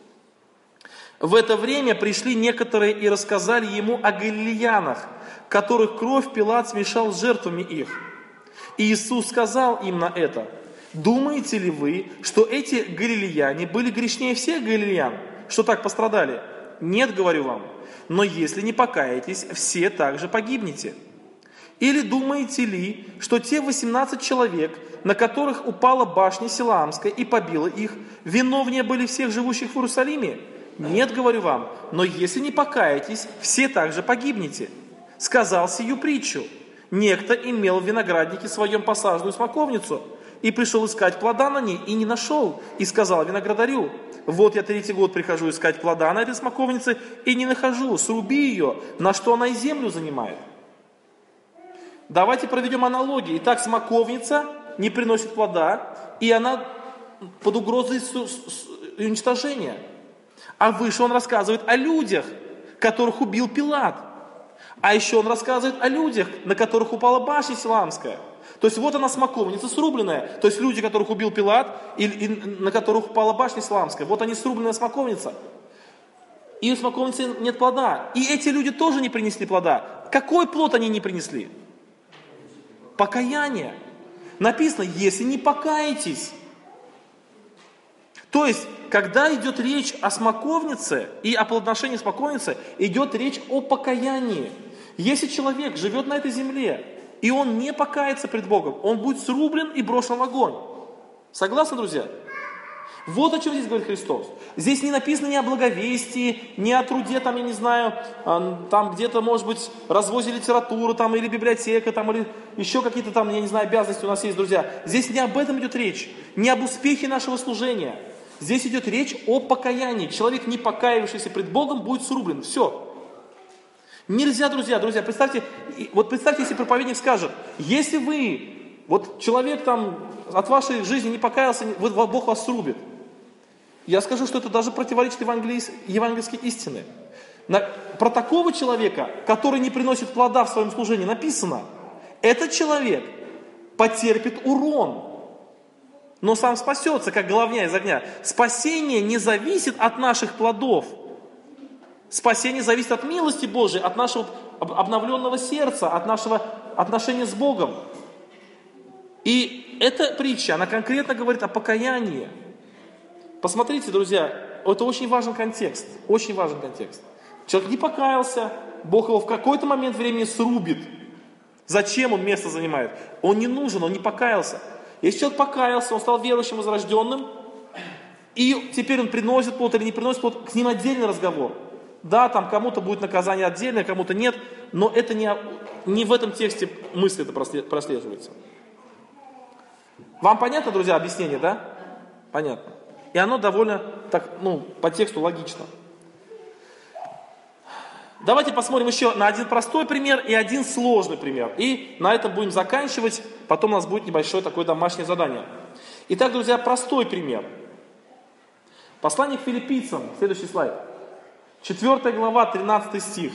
В это время пришли некоторые и рассказали ему о галилеянах, которых кровь Пилат смешал с жертвами их. И Иисус сказал им на это: думаете ли вы, что эти галилеяне были грешнее всех галилеян, что так пострадали? Нет, говорю вам, но если не покаетесь, все также погибнете. Или думаете ли, что те восемнадцать человек, на которых упала башня Силаамская и побила их, виновнее были всех живущих в Иерусалиме? Нет, говорю вам, но если не покаетесь, все также погибнете. Сказал сию притчу: некто имел в винограднике своем посаженную смоковницу, и пришел искать плода на ней, и не нашел, и сказал виноградарю: вот я третий год прихожу искать плода на этой смоковнице, и не нахожу, сруби ее, на что она и землю занимает. Давайте проведем аналогии. Итак, смоковница не приносит плода, и она под угрозой уничтожения. А выше он рассказывает о людях, которых убил Пилат. А еще он рассказывает о людях, на которых упала башня Силаамская. То есть вот она смоковница срубленная. То есть люди, которых убил Пилат, и, и на которых упала башня Силаамская. Вот они, срубленная смоковница. И у смоковницы нет плода. И эти люди тоже не принесли плода. Какой плод они не принесли? Покаяние. Написано: если не покаетесь. То есть, когда идет речь о смоковнице и о плодоношении смоковницы, идет речь о покаянии. Если человек живет на этой земле, и он не покается пред Богом, он будет срублен и брошен в огонь. Согласны, друзья? Вот о чем здесь говорит Христос. Здесь не написано ни о благовестии, ни о труде, там, я не знаю, там где-то, может быть, развозе литературы, там, или библиотека, там, или еще какие-то там, я не знаю, обязанности у нас есть, друзья. Здесь не об этом идет речь, не об успехе нашего служения. Здесь идет речь о покаянии. Человек, не покаявшийся пред Богом, будет срублен. Все. Нельзя, друзья, друзья, представьте, вот представьте, если проповедник скажет, если вы, вот человек там от вашей жизни не покаялся, Бог вас срубит. Я скажу, что это даже противоречит евангельской истине. На, про такого человека, который не приносит плода в своем служении, написано, этот человек потерпит урон, но сам спасется, как головня из огня. Спасение не зависит от наших плодов. Спасение зависит от милости Божией, от нашего обновленного сердца, от нашего отношения с Богом. И эта притча, она конкретно говорит о покаянии. Посмотрите, друзья, это очень важный контекст, очень важный контекст. Человек не покаялся, Бог его в какой-то момент времени срубит. Зачем он место занимает? Он не нужен, он не покаялся. Если человек покаялся, он стал верующим, возрожденным, и теперь он приносит плод или не приносит плод, с ним отдельный разговор. Да, там кому-то будет наказание отдельное, кому-то нет, но это не, не в этом тексте мысль это прослеживается. Вам понятно, друзья, объяснение, да? Понятно. И оно довольно, так, ну, по тексту логично. Давайте посмотрим еще на один простой пример и один сложный пример. И на этом будем заканчивать. Потом у нас будет небольшое такое домашнее задание. Итак, друзья, простой пример. Послание к филиппийцам, следующий слайд. четвёртая глава, тринадцатый стих.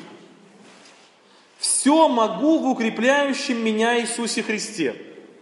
«Все могу в укрепляющем меня Иисусе Христе».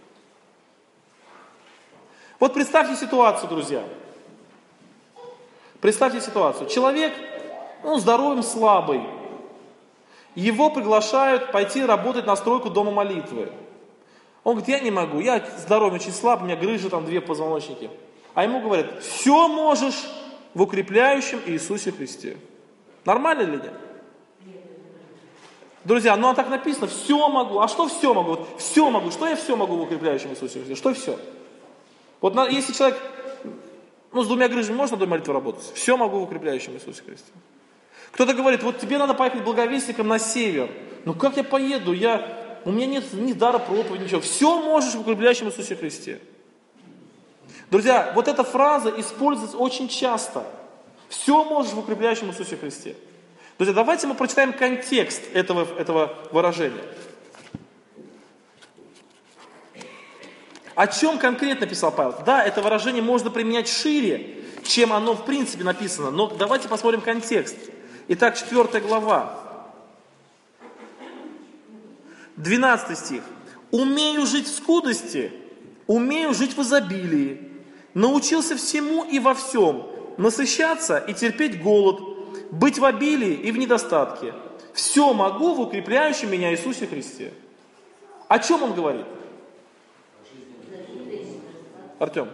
Вот представьте ситуацию, друзья. Представьте ситуацию. Человек, ну, здоровым, слабый. Его приглашают пойти работать на стройку дома молитвы. Он говорит, я не могу, я здоровый, очень слаб, у меня грыжа, там две позвоночники. А ему говорят, все можешь в укрепляющем Иисусе Христе. Нормально или нет? Друзья, ну а так написано, все могу. А что все могу? Вот, все могу. Что я все могу в укрепляющем Иисусе Христе? Что все? Вот на, если человек, ну, с двумя грыжами можно на доме молитвы работать? Все могу в укрепляющем Иисусе Христе. Кто-то говорит, вот тебе надо поехать благовестником на север. Ну как я поеду? Я, у меня нет ни дара проповеди, ничего. Все можешь в укрепляющем Иисусе Христе. Друзья, вот эта фраза используется очень часто. Все можешь в укрепляющем Иисусе Христе. Друзья, давайте мы прочитаем контекст этого, этого выражения. О чем конкретно писал Павел? Да, это выражение можно применять шире, чем оно в принципе написано. Но давайте посмотрим контекст. Итак, четвёртая глава. двенадцатый стих. «Умею жить в скудости, умею жить в изобилии. Научился всему и во всем, насыщаться и терпеть голод, быть в обилии и в недостатке. Все могу в укрепляющем меня Иисусе Христе». О чем он говорит? Артем.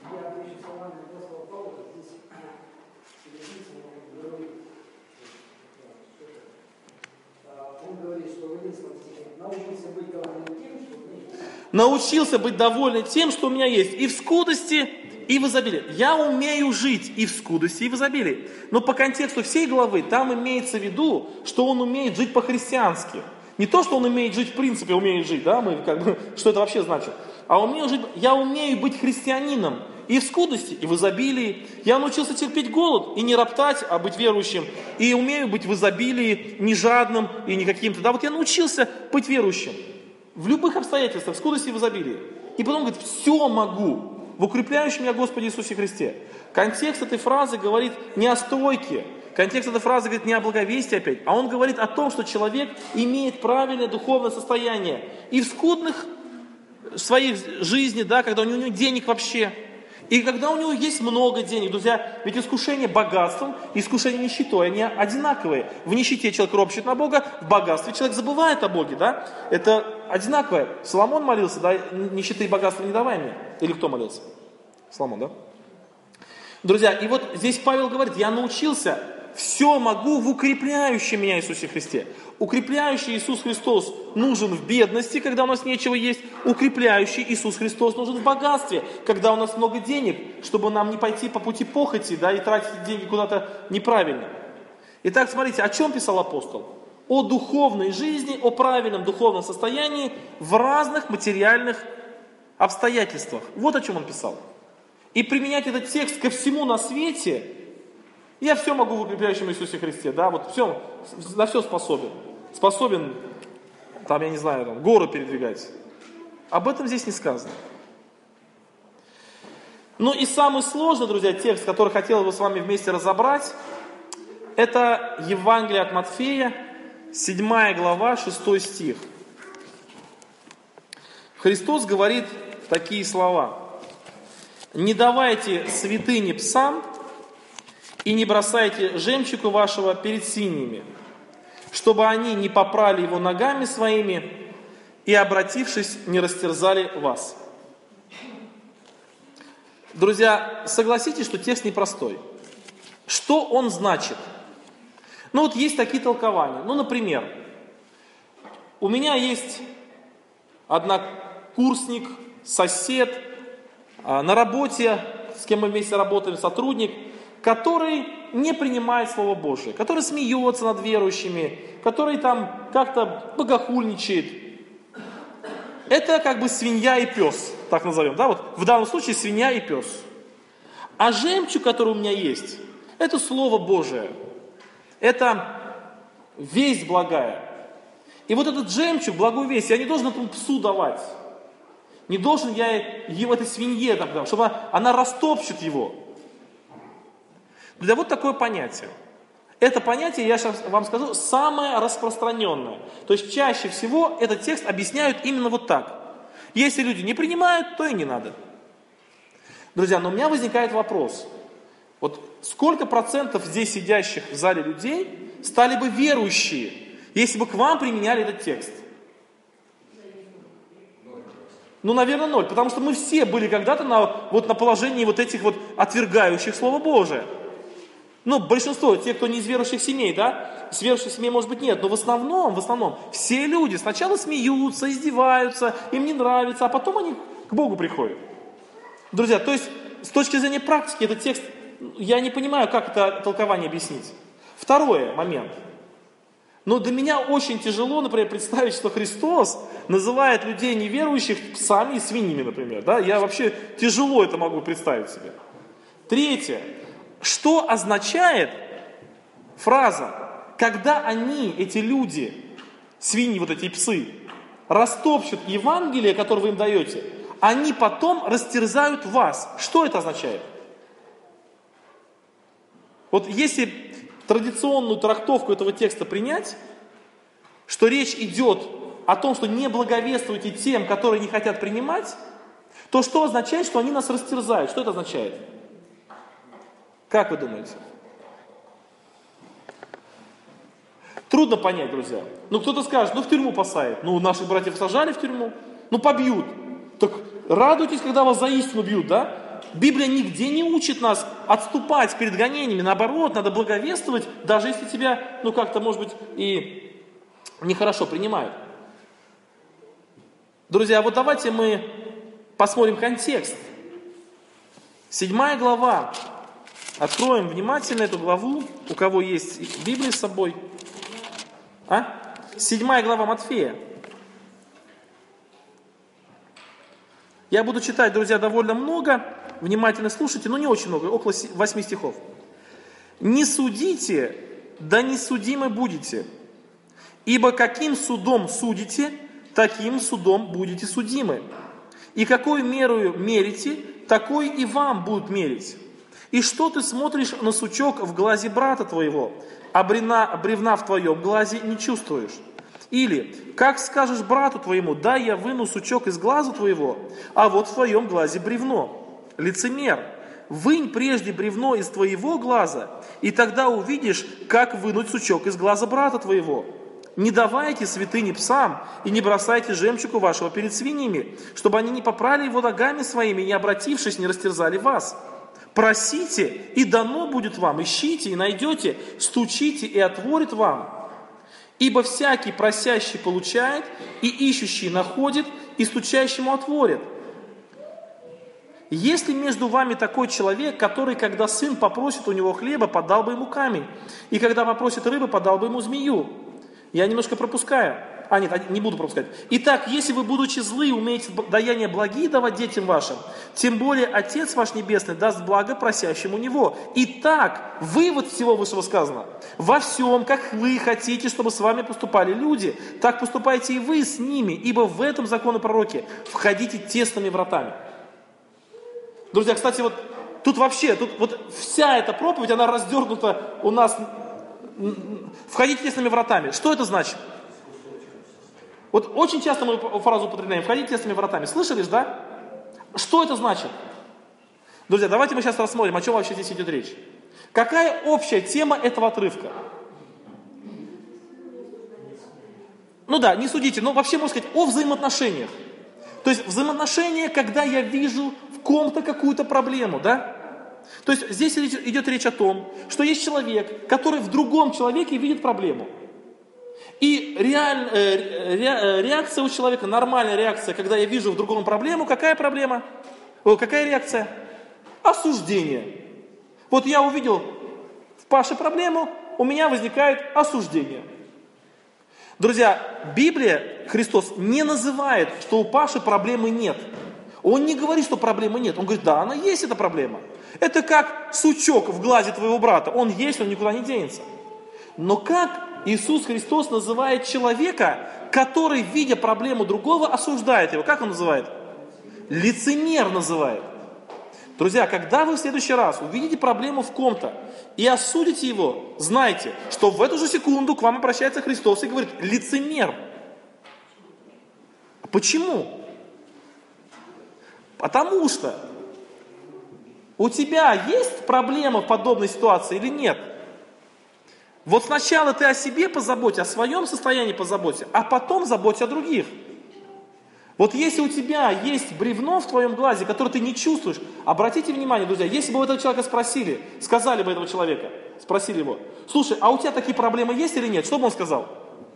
Научился быть доволен тем, что у меня есть, и в скудости, и в изобилии. Я умею жить и в скудости, и в изобилии. Но по контексту всей главы там имеется в виду, что он умеет жить по-христиански. Не то, что он умеет жить в принципе, умеет жить, да, мы как бы, что это вообще значит. А умею жить, я умею быть христианином и в скудости, и в изобилии. Я научился терпеть голод и не роптать, а быть верующим. И умею быть в изобилии, не жадным и не каким-то. Да, вот я научился быть верующим. В любых обстоятельствах, в скудости и в изобилии. И потом говорит, все могу в укрепляющем меня Господе Иисусе Христе. Контекст этой фразы говорит не о стройке. Контекст этой фразы говорит не о благовестии опять, а он говорит о том, что человек имеет правильное духовное состояние. И в скудных своей жизни, да, когда у него нет денег вообще, и когда у него есть много денег, друзья, ведь искушение богатством и искушение нищетой, они одинаковые. В нищете человек ропщет на Бога, в богатстве человек забывает о Боге, да? Это одинаковое. Соломон молился, да, нищеты и богатства не давай мне. Или кто молился? Соломон, да? Друзья, и вот здесь Павел говорит, я научился, все могу в укрепляющем меня Иисусе Христе. Укрепляющий Иисус Христос нужен в бедности, когда у нас нечего есть. Укрепляющий Иисус Христос нужен в богатстве, когда у нас много денег, чтобы нам не пойти по пути похоти, да, и тратить деньги куда-то неправильно. Итак, смотрите, о чем писал апостол? О духовной жизни, о правильном духовном состоянии в разных материальных обстоятельствах. Вот о чем он писал. И применять этот текст ко всему на свете, я все могу в укрепляющем Иисусе Христе, да, вот все, на все способен. Способен, там, я не знаю, там, горы передвигать. Об этом здесь не сказано. Ну и самый сложный, друзья, текст, который хотел бы с вами вместе разобрать, это Евангелие от Матфея, седьмая глава, шестой стих. Христос говорит такие слова. «Не давайте святыни псам и не бросайте жемчуга вашего перед свиньями, чтобы они не попрали его ногами своими и, обратившись, не растерзали вас». Друзья, согласитесь, что текст непростой. Что он значит? Ну вот есть такие толкования. Ну, например, у меня есть однокурсник, сосед, на работе, с кем мы вместе работаем, сотрудник, который не принимает Слово Божие, который смеется над верующими, который там как-то богохульничает. Это как бы свинья и пес, так назовем. Да? Вот в данном случае свинья и пес. А жемчуг, который у меня есть, это Слово Божие. Это весть благая. И вот этот жемчуг, благую весть, я не должен этому псу давать. Не должен я его, этой свинье, там, чтобы она, она растопчет его. Да вот такое понятие. Это понятие, я сейчас вам скажу, самое распространенное. То есть чаще всего этот текст объясняют именно вот так. Если люди не принимают, то и не надо. Друзья, но у меня возникает вопрос. Вот сколько процентов здесь сидящих в зале людей стали бы верующие, если бы к вам применяли этот текст? Ну, наверное, ноль, потому что мы все были когда-то на, вот, на положении вот этих вот отвергающих Слово Божие. Ну, большинство, те, кто не из верующих семей, да, с верующих семей, может быть, нет, но в основном, в основном, все люди сначала смеются, издеваются, им не нравится, а потом они к Богу приходят. Друзья, то есть, с точки зрения практики, этот текст, я не понимаю, как это толкование объяснить. Второй момент. Но для меня очень тяжело, например, представить, что Христос называет людей неверующих псами и свиньями, например. Да? Я вообще тяжело это могу представить себе. Третье. Что означает фраза, когда они, эти люди, свиньи, вот эти псы, растопчут Евангелие, которое вы им даете, они потом растерзают вас. Что это означает? Вот если традиционную трактовку этого текста принять, что речь идет о том, что не благовествуйте тем, которые не хотят принимать, то что означает, что они нас растерзают? Что это означает? Как вы думаете? Трудно понять, друзья. Ну, кто-то скажет, ну, в тюрьму посадят. Ну, наших братьев сажали в тюрьму. Ну, побьют. Так радуйтесь, когда вас за истину бьют, да? Библия нигде не учит нас отступать перед гонениями. Наоборот, надо благовествовать, даже если тебя, ну, как-то, может быть, и нехорошо принимают. Друзья, вот давайте мы посмотрим контекст. Седьмая глава. Откроем внимательно эту главу, у кого есть Библия с собой. А? Седьмая глава Матфея. Я буду читать, друзья, довольно много. Внимательно слушайте, но не очень много, около восьми стихов. «Не судите, да не судимы будете, ибо каким судом судите, таким судом будете судимы. И какой мерою мерите, такой и вам будут мерить. И что ты смотришь на сучок в глазе брата твоего, а бревна, бревна в твоем глазе не чувствуешь? Или, как скажешь брату твоему, дай я выну сучок из глаза твоего, а вот в твоем глазе бревно? Лицемер, вынь прежде бревно из твоего глаза, и тогда увидишь, как вынуть сучок из глаза брата твоего. Не давайте святыни псам, и не бросайте жемчугу вашего перед свиньями, чтобы они не попрали его ногами своими, не обратившись, не растерзали вас. Просите, и дано будет вам. Ищите, и найдете. Стучите, и отворит вам. Ибо всякий просящий получает, и ищущий находит, и стучащему отворит. Есть ли между вами такой человек, который, когда сын попросит у него хлеба, подал бы ему камень, и когда попросит рыбы, подал бы ему змею? Я немножко пропускаю. А, нет, не буду пропускать. Итак, если вы, будучи злы, умеете даяния благие давать детям вашим, тем более Отец ваш Небесный даст благо просящему Него. Итак, вывод всего вышесказанного. Во всем, как вы хотите, чтобы с вами поступали люди, так поступайте и вы с ними, ибо в этом закон и пророки. Входите тесными вратами. Друзья, кстати, вот тут вообще, тут вот вся эта проповедь, она раздернута у нас. Входите тесными вратами. Что это значит? Вот очень часто мы фразу употребляем, входите тесными вратами. Слышали же, да? Что это значит? Друзья, давайте мы сейчас рассмотрим, о чем вообще здесь идет речь. Какая общая тема этого отрывка? Ну да, не судите, но вообще можно сказать о взаимоотношениях. То есть взаимоотношения, когда я вижу в ком-то какую-то проблему, да? То есть здесь идет речь о том, что есть человек, который в другом человеке видит проблему. И реаль, э, ре, реакция у человека, нормальная реакция, когда я вижу в другом проблему, какая проблема? О, какая реакция? Осуждение. Вот я увидел в Паше проблему, у меня возникает осуждение. Друзья, Библия, Христос не называет, что у Паши проблемы нет. Он не говорит, что проблемы нет. Он говорит, да, она есть, эта проблема. Это как сучок в глазе твоего брата. Он есть, он никуда не денется. Но как Иисус Христос называет человека, который, видя проблему другого, осуждает его? Как он называет? Лицемер называет. Друзья, когда вы в следующий раз увидите проблему в ком-то и осудите его, знайте, что в эту же секунду к вам обращается Христос и говорит: лицемер. Почему? Потому что у тебя есть проблема в подобной ситуации или нет? Вот сначала ты о себе позаботься, о своем состоянии позаботься, а потом заботься о других. Вот если у тебя есть бревно в твоем глазе, которое ты не чувствуешь, обратите внимание, друзья, если бы у этого человека спросили, сказали бы этого человека, спросили его: слушай, а у тебя такие проблемы есть или нет? Что бы он сказал?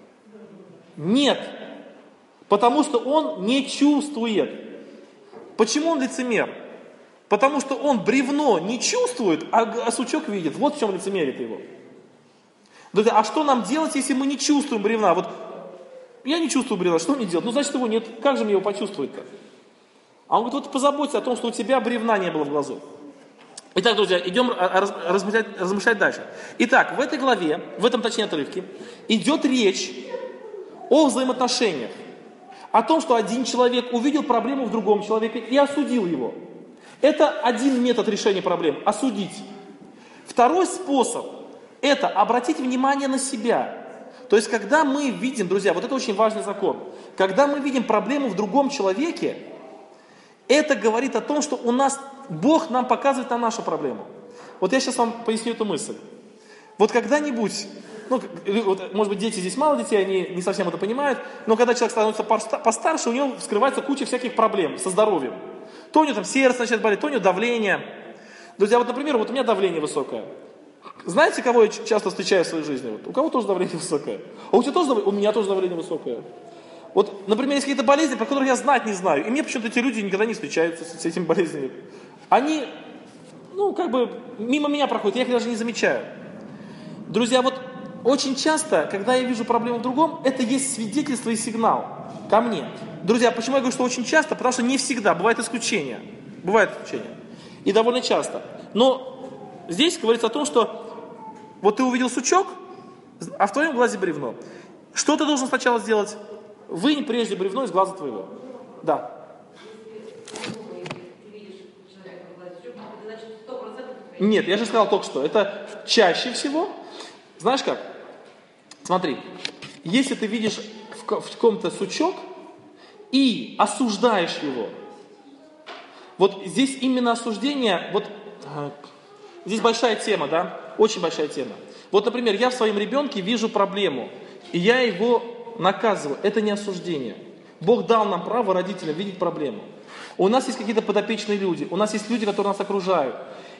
Нет. Потому что он не чувствует. Почему он лицемер? Потому что он бревно не чувствует, а сучок видит. Вот в чем лицемерие его. Друзья, а что нам делать, если мы не чувствуем бревна? Вот я не чувствую бревна, что мне делать? Ну, значит, его нет. Как же мне его почувствовать-то? А он говорит: вот позаботься о том, что у тебя бревна не было в глазу. Итак, друзья, идем размышлять, размышлять дальше. Итак, в этой главе, в этом, точнее, отрывке, идет речь о взаимоотношениях. О том, что один человек увидел проблему в другом человеке и осудил его. Это один метод решения проблем – осудить. Второй способ – это обратить внимание на себя. То есть, когда мы видим, друзья, вот это очень важный закон, когда мы видим проблему в другом человеке, это говорит о том, что у нас, Бог нам показывает на нашу проблему. Вот я сейчас вам поясню эту мысль. Вот когда-нибудь, ну, вот, может быть, дети здесь мало детей, они не совсем это понимают, но когда человек становится постарше, у него вскрывается куча всяких проблем со здоровьем. То у него там сердце начинает болеть, то у него давление. Друзья, вот, например, вот у меня давление высокое. Знаете, кого я часто встречаю в своей жизни? Вот, у кого тоже давление высокое? А у тебя тоже давление? У меня тоже давление высокое. Вот, например, есть какие-то болезни, про которые я знать не знаю. И мне почему-то эти люди никогда не встречаются с, с этими болезнями. Они, ну, как бы, мимо меня проходят, я их даже не замечаю. Друзья, вот очень часто, когда я вижу проблему в другом, это есть свидетельство и сигнал ко мне. Друзья, почему я говорю, что очень часто? Потому что не всегда, бывают исключения. Бывают исключения. И довольно часто. Но здесь говорится о том, что вот ты увидел сучок, а в твоем глазе бревно. Что ты должен сначала сделать? Вынь прежде бревно из глаза твоего. Да. Нет, я же сказал только что. Это чаще всего. Знаешь как? Смотри. Если ты видишь в, в ком-то сучок и осуждаешь его. Вот здесь именно осуждение, вот здесь большая тема, да? Очень большая тема. Вот, например, я в своем ребенке вижу проблему, и я его наказываю. Это не осуждение. Бог дал нам право, родителям, видеть проблему. У нас есть какие-то подопечные люди, у нас есть люди, которые нас окружают.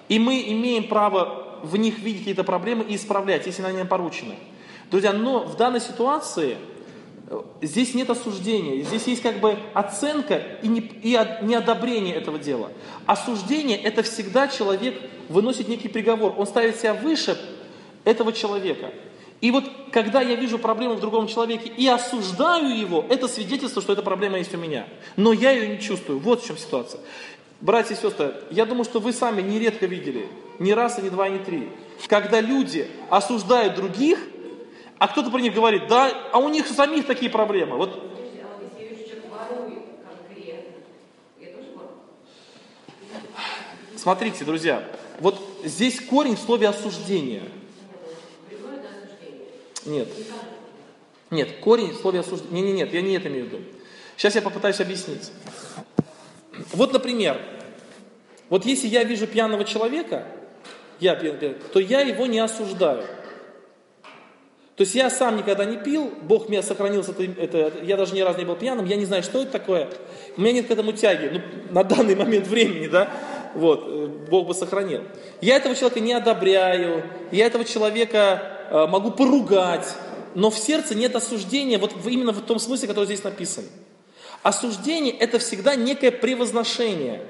И мы имеем право в них видеть какие-то проблемы и исправлять, если они нам поручены. Друзья, но в данной ситуации здесь нет осуждения, здесь есть как бы оценка и, не, и неодобрение этого дела. Осуждение – это всегда человек выносит некий приговор, он ставит себя выше этого человека. И вот когда я вижу проблему в другом человеке и осуждаю его, это свидетельство, что эта проблема есть у меня. Но я ее не чувствую. Вот в чем ситуация. Братья и сестры, я думаю, что вы сами нередко видели, ни раз, и не два, и не три, когда люди осуждают других, а кто-то про них говорит, да, а у них самих такие проблемы. Вот. Подожди, а вот если я вижу, человек ворует конкретно, я тоже ворую? Смотрите, друзья, вот здесь корень в слове осуждение. Прямое это осуждение? Нет. Нет, корень в слове осуждение. Нет, нет, нет, я не это имею в виду. Сейчас я попытаюсь объяснить. Вот, например, вот если я вижу пьяного человека, я, то я его не осуждаю. То есть я сам никогда не пил, Бог меня сохранил, это, это, я даже ни разу не был пьяным, я не знаю, что это такое, у меня нет к этому тяги, ну, на данный момент времени, да, вот, Бог бы сохранил. Я этого человека не одобряю, я этого человека э, могу поругать, но в сердце нет осуждения, вот именно в том смысле, который здесь написан. Осуждение – это всегда некое превозношение.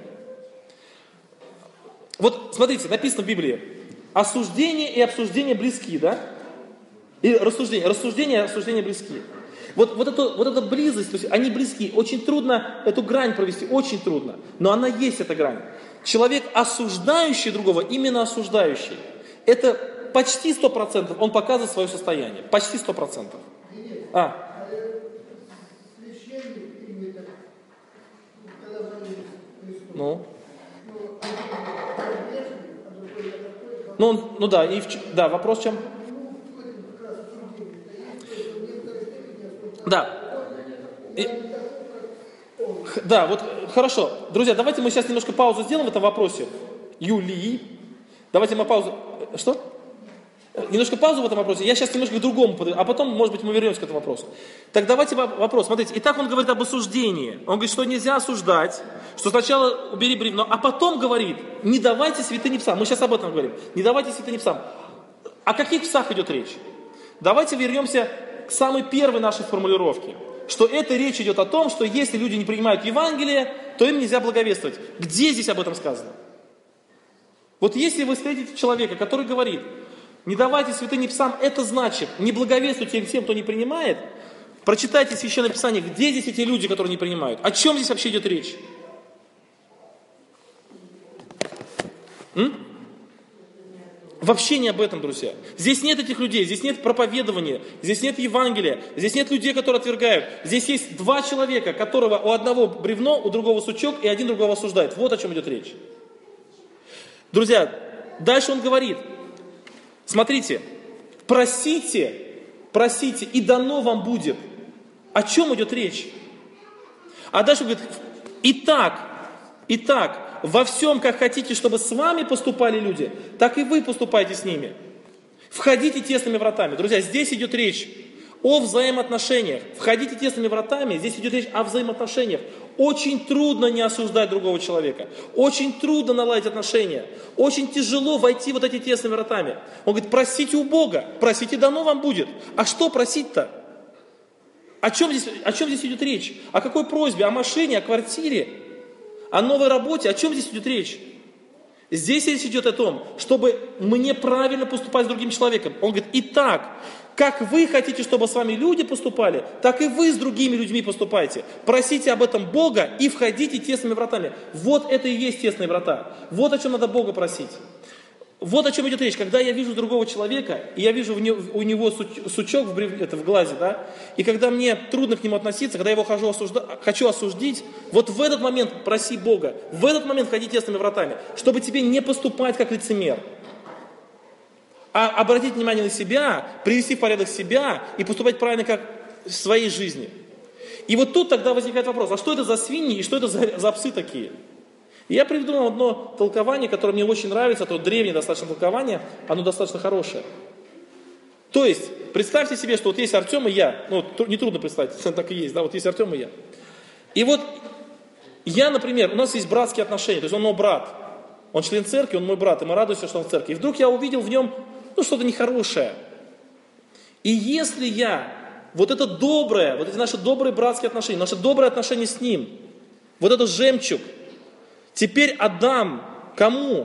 Вот, смотрите, написано в Библии, осуждение и обсуждение близки, да? И рассуждение, рассуждение и рассуждение близки. Вот, вот, это, вот эта близость, то есть они близки. Очень трудно эту грань провести, очень трудно. Но она есть, эта грань. Человек, осуждающий другого, именно осуждающий, это почти сто процентов, он показывает свое состояние. Почти сто процентов. А. Ну. Ну, он, ну да, и в, да, вопрос в чем? Да. И, да, вот хорошо. Друзья, давайте мы сейчас немножко паузу сделаем в этом вопросе. Юлии. Давайте мы паузу. Что? Немножко паузу в этом вопросе. Я сейчас немножко к другому подойду, а потом, может быть, мы вернемся к этому вопросу. Так давайте вопрос. Смотрите, итак, он говорит об осуждении. Он говорит, что нельзя осуждать, что сначала убери бревно, а потом говорит, не давайте святыни псам. Мы сейчас об этом говорим. Не давайте святыни псам. О каких псах идет речь? Давайте вернемся к самой первой нашей формулировке. Что это речь идет о том, что если люди не принимают Евангелие, то им нельзя благовествовать. Где здесь об этом сказано? Вот если вы встретите человека, который говорит, не давайте святыни псам, это значит, не благовествуйте тем, кто не принимает, прочитайте Священное Писание, где здесь эти люди, которые не принимают? О чем здесь вообще идет речь? М? Вообще не об этом, друзья. Здесь нет этих людей, здесь нет проповедования, здесь нет Евангелия, здесь нет людей, которые отвергают. Здесь есть два человека, которого у одного бревно, у другого сучок, и один другого осуждает. Вот о чем идет речь. Друзья, дальше он говорит, смотрите, просите, просите, и дано вам будет. О чем идет речь? А дальше он говорит, итак, итак, во всем, как хотите, чтобы с вами поступали люди, так и вы поступайте с ними. Входите тесными вратами. Друзья, здесь идет речь о взаимоотношениях. Входите тесными вратами, здесь идет речь о взаимоотношениях. Очень трудно не осуждать другого человека. Очень трудно наладить отношения. Очень тяжело войти вот эти тесными вратами. Он говорит, просите у Бога, просите, дано вам будет. А что просить-то? О чем здесь, о чем здесь идет речь? О какой просьбе? О машине, о квартире? О новой работе? О чем здесь идет речь? Здесь речь идет о том, чтобы мне правильно поступать с другим человеком. Он говорит, итак, как вы хотите, чтобы с вами люди поступали, так и вы с другими людьми поступайте. Просите об этом Бога и входите тесными вратами. Вот это и есть тесные врата. Вот о чем надо Бога просить. Вот о чем идет речь. Когда я вижу другого человека, и я вижу у него сучок в, брев... это, в глазе, да, и когда мне трудно к нему относиться, когда я его хочу, осужда... хочу осуждить, вот в этот момент проси Бога, в этот момент ходи тесными вратами, чтобы тебе не поступать как лицемер, а обратить внимание на себя, привести в порядок себя и поступать правильно как в своей жизни. И вот тут тогда возникает вопрос, а что это за свиньи и что это за, за псы такие? И я приведу вам одно толкование, которое мне очень нравится, это древнее достаточно толкование, оно достаточно хорошее. То есть, представьте себе, что вот есть Артем и я, ну, нетрудно представить, так и есть, да, вот есть Артем и я. И вот я, например, у нас есть братские отношения, то есть он мой брат. Он член церкви, он мой брат, и мы радуемся, что он в церкви. И вдруг я увидел в нем, ну, что-то нехорошее. И если я вот это доброе, вот эти наши добрые братские отношения, наши добрые отношения с ним, вот этот жемчуг, теперь отдам кому?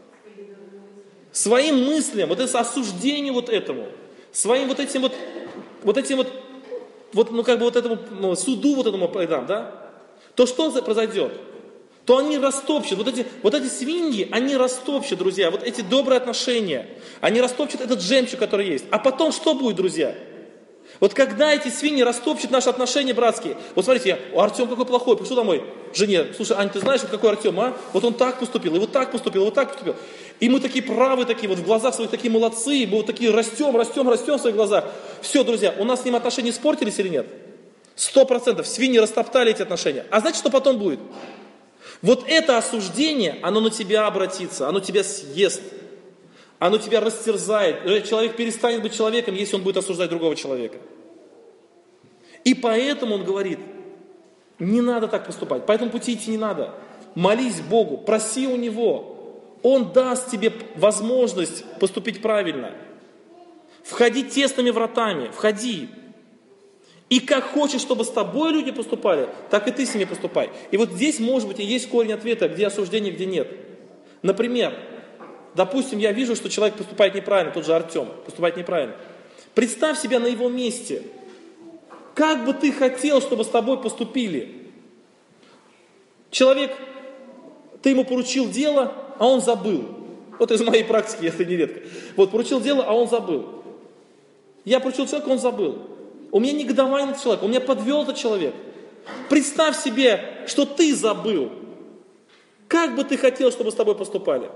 Своим мыслям, вот это осуждению вот этому, своим вот этим вот, вот этим вот, вот ну как бы вот этому ну, суду вот этому предам, да? То что произойдет? То они растопчут, вот эти, вот эти свиньи, они растопчут, друзья, вот эти добрые отношения, они растопчут этот жемчуг, который есть. А потом что будет, друзья? Вот когда эти свиньи растопчут наши отношения братские, вот смотрите, я, Артем какой плохой, пришел домой, жене, слушай, Ань, ты знаешь, вот какой Артем, а? Вот он так поступил, и вот так поступил, и вот так поступил. И мы такие правы, такие вот в глазах своих, такие молодцы, мы вот такие растем, растем, растем в своих глазах. Все, друзья, у нас с ним отношения испортились или нет? Сто процентов, свиньи растоптали эти отношения. А знаете, что потом будет? Вот это осуждение, оно на тебя обратится, оно тебя съест, оно тебя растерзает. Человек перестанет быть человеком, если он будет осуждать другого человека. И поэтому он говорит, не надо так поступать, по этому пути идти не надо. Молись Богу, проси у Него, Он даст тебе возможность поступить правильно. Входи тесными вратами, входи. И как хочешь, чтобы с тобой люди поступали, так и ты с ними поступай. И вот здесь, может быть, и есть корень ответа, где осуждение, где нет. Например, допустим, я вижу, что человек поступает неправильно, тот же Артем поступает неправильно. Представь себя на его месте. Как бы ты хотел, чтобы с тобой поступили? Человек, ты ему поручил дело, а он забыл. Вот из моей практики, это нередко. Вот поручил дело, а он забыл. Я поручил человеку, он забыл. У меня негодование на человека, у меня подвел этот человек. Представь себе, что ты забыл. Как бы ты хотел, чтобы с тобой поступали?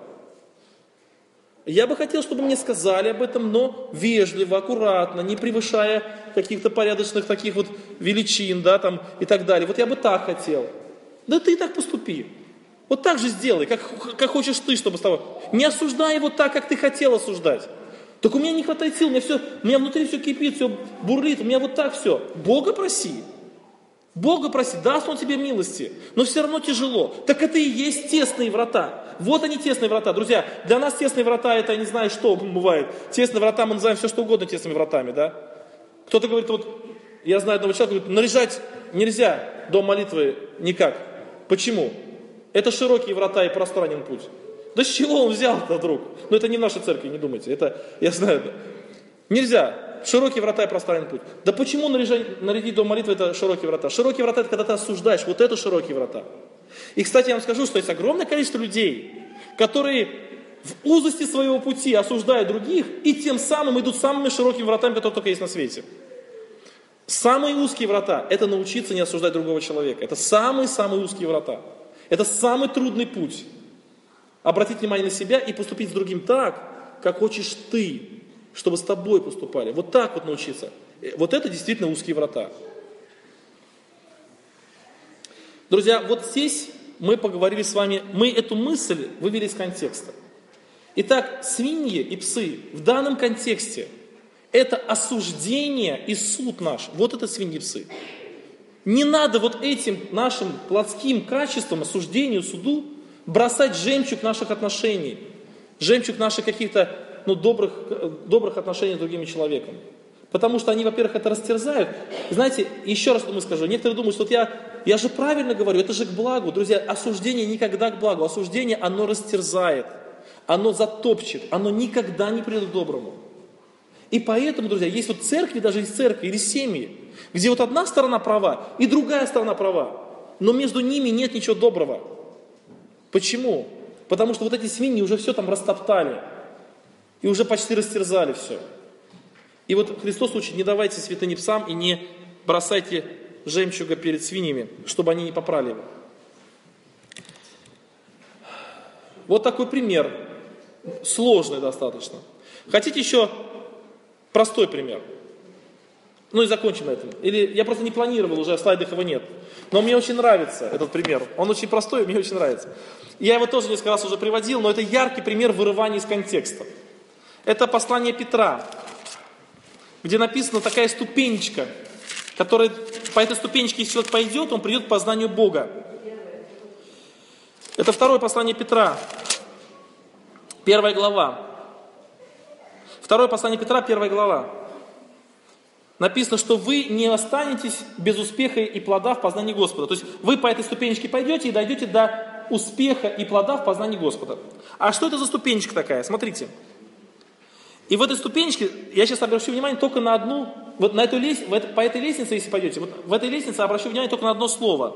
Я бы хотел, чтобы мне сказали об этом, но вежливо, аккуратно, не превышая каких-то порядочных таких вот величин, да, там, и так далее. Вот я бы так хотел. Да ты и так поступи. Вот так же сделай, как, как хочешь ты, чтобы с тобой. Не осуждай его так, как ты хотел осуждать. Так у меня не хватает сил, у меня, все, у меня внутри все кипит, все бурлит, у меня вот так все. Бога проси. Бога проси, даст Он тебе милости, но все равно тяжело. Так это и есть тесные врата. Вот они тесные врата. Друзья, для нас тесные врата, это я не знаю, что бывает. Тесные врата, мы называем все что угодно тесными вратами, да? Кто-то говорит, вот, я знаю одного человека, говорит, наряжать нельзя дом молитвы никак. Почему? Это широкие врата и пространен путь. Да с чего он взял-то вдруг? Ну это не в нашей церкви, не думайте. Это, я знаю, нельзя. Широкие врата и пространный путь. Да почему наряжать, нарядить дом молитвы это широкие врата? Широкие врата это когда ты осуждаешь. Вот это широкие врата. И, кстати, я вам скажу, что есть огромное количество людей, которые в узости своего пути осуждают других и тем самым идут самыми широкими вратами, которые только есть на свете. Самые узкие врата – это научиться не осуждать другого человека. Это самые-самые узкие врата. Это самый трудный путь. Обратить внимание на себя и поступить с другим так, как хочешь ты, чтобы с тобой поступали. Вот так вот научиться. Вот это действительно узкие врата. Друзья, вот здесь мы поговорили с вами, мы эту мысль вывели из контекста. Итак, свиньи и псы в данном контексте это осуждение и суд наш. Вот это свиньи и псы. Не надо вот этим нашим плотским качеством, осуждению, суду бросать жемчуг наших отношений, жемчуг наших каких-то ну, добрых, добрых отношений с другим человеком. Потому что они, во-первых, это растерзают. Знаете, еще раз думаю, скажу, некоторые думают, что вот я, я же правильно говорю, это же к благу. Друзья, осуждение никогда к благу. Осуждение, оно растерзает, оно затопчет, оно никогда не придет к доброму. И поэтому, друзья, есть вот церкви, даже есть церкви или семьи, где вот одна сторона права и другая сторона права, но между ними нет ничего доброго. Почему? Потому что вот эти свиньи уже все там растоптали и уже почти растерзали все. И вот Христос учит, не давайте святыни псам и не бросайте жемчуга перед свиньями, чтобы они не попрали его. Вот такой пример, сложный достаточно. Хотите еще простой пример? Ну и закончим на этом. Или я просто не планировал, уже в слайдах его нет. Но мне очень нравится этот пример. Он очень простой, и мне очень нравится. Я его тоже несколько раз уже приводил, но это яркий пример вырывания из контекста. Это послание Петра, где написана такая ступенечка, которая, по этой ступенечке, если человек пойдет, он придет к познанию Бога. Это второе послание Петра, Первая глава. Второе послание Петра, первая глава. Написано, что вы не останетесь без успеха и плода в познании Господа. То есть вы по этой ступенечке пойдете и дойдете до успеха и плода в познании Господа. А что это за ступенечка такая? Смотрите. И в этой ступенечке, я сейчас обращу внимание только на одну, вот на эту лестницу, по этой лестнице, если пойдете, вот в этой лестнице обращу внимание только на одно слово.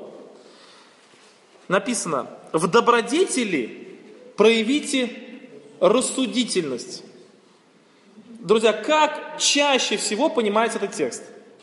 Написано, в добродетели проявите рассудительность. Друзья, как чаще всего понимается этот текст?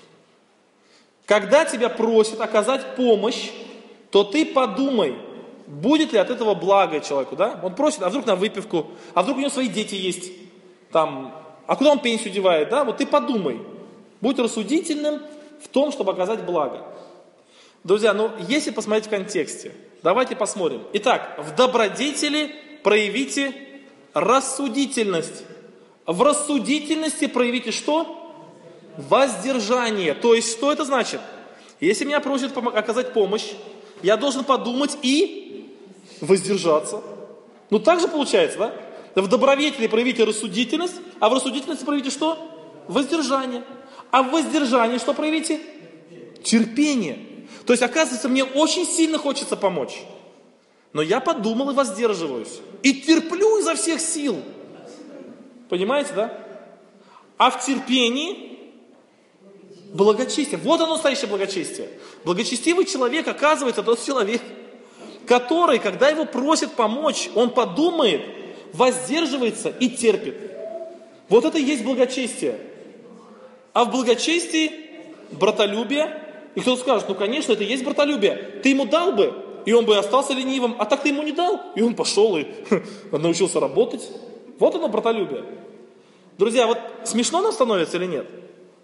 Когда тебя просят оказать помощь, то ты подумай, будет ли от этого благо человеку, да? Он просит, а вдруг на выпивку, а вдруг у него свои дети есть, там, а куда он пенсию девает, да? Вот ты подумай, будь рассудительным в том, чтобы оказать благо. Друзья, ну, если посмотреть в контексте, давайте посмотрим. Итак, в добродетели проявите рассудительность. В рассудительности проявите что? Воздержание. То есть, что это значит? Если меня просят оказать помощь, я должен подумать и воздержаться. Ну, так же получается, да? В добродетели проявите рассудительность, а в рассудительности проявите что? Воздержание. А в воздержании что проявите? Терпение. То есть, оказывается, мне очень сильно хочется помочь. Но я подумал и воздерживаюсь. И терплю изо всех сил. Понимаете, да? А в терпении благочестие. Вот оно настоящее благочестие. Благочестивый человек, оказывается, тот человек, который, когда его просят помочь, он подумает, воздерживается и терпит. Вот это и есть благочестие. А в благочестии братолюбие. И кто-то скажет, ну конечно, это и есть братолюбие. Ты ему дал бы, и он бы остался ленивым, а так ты ему не дал, и он пошел и научился работать. Вот оно братолюбие. Друзья, вот смешно нам становится или нет?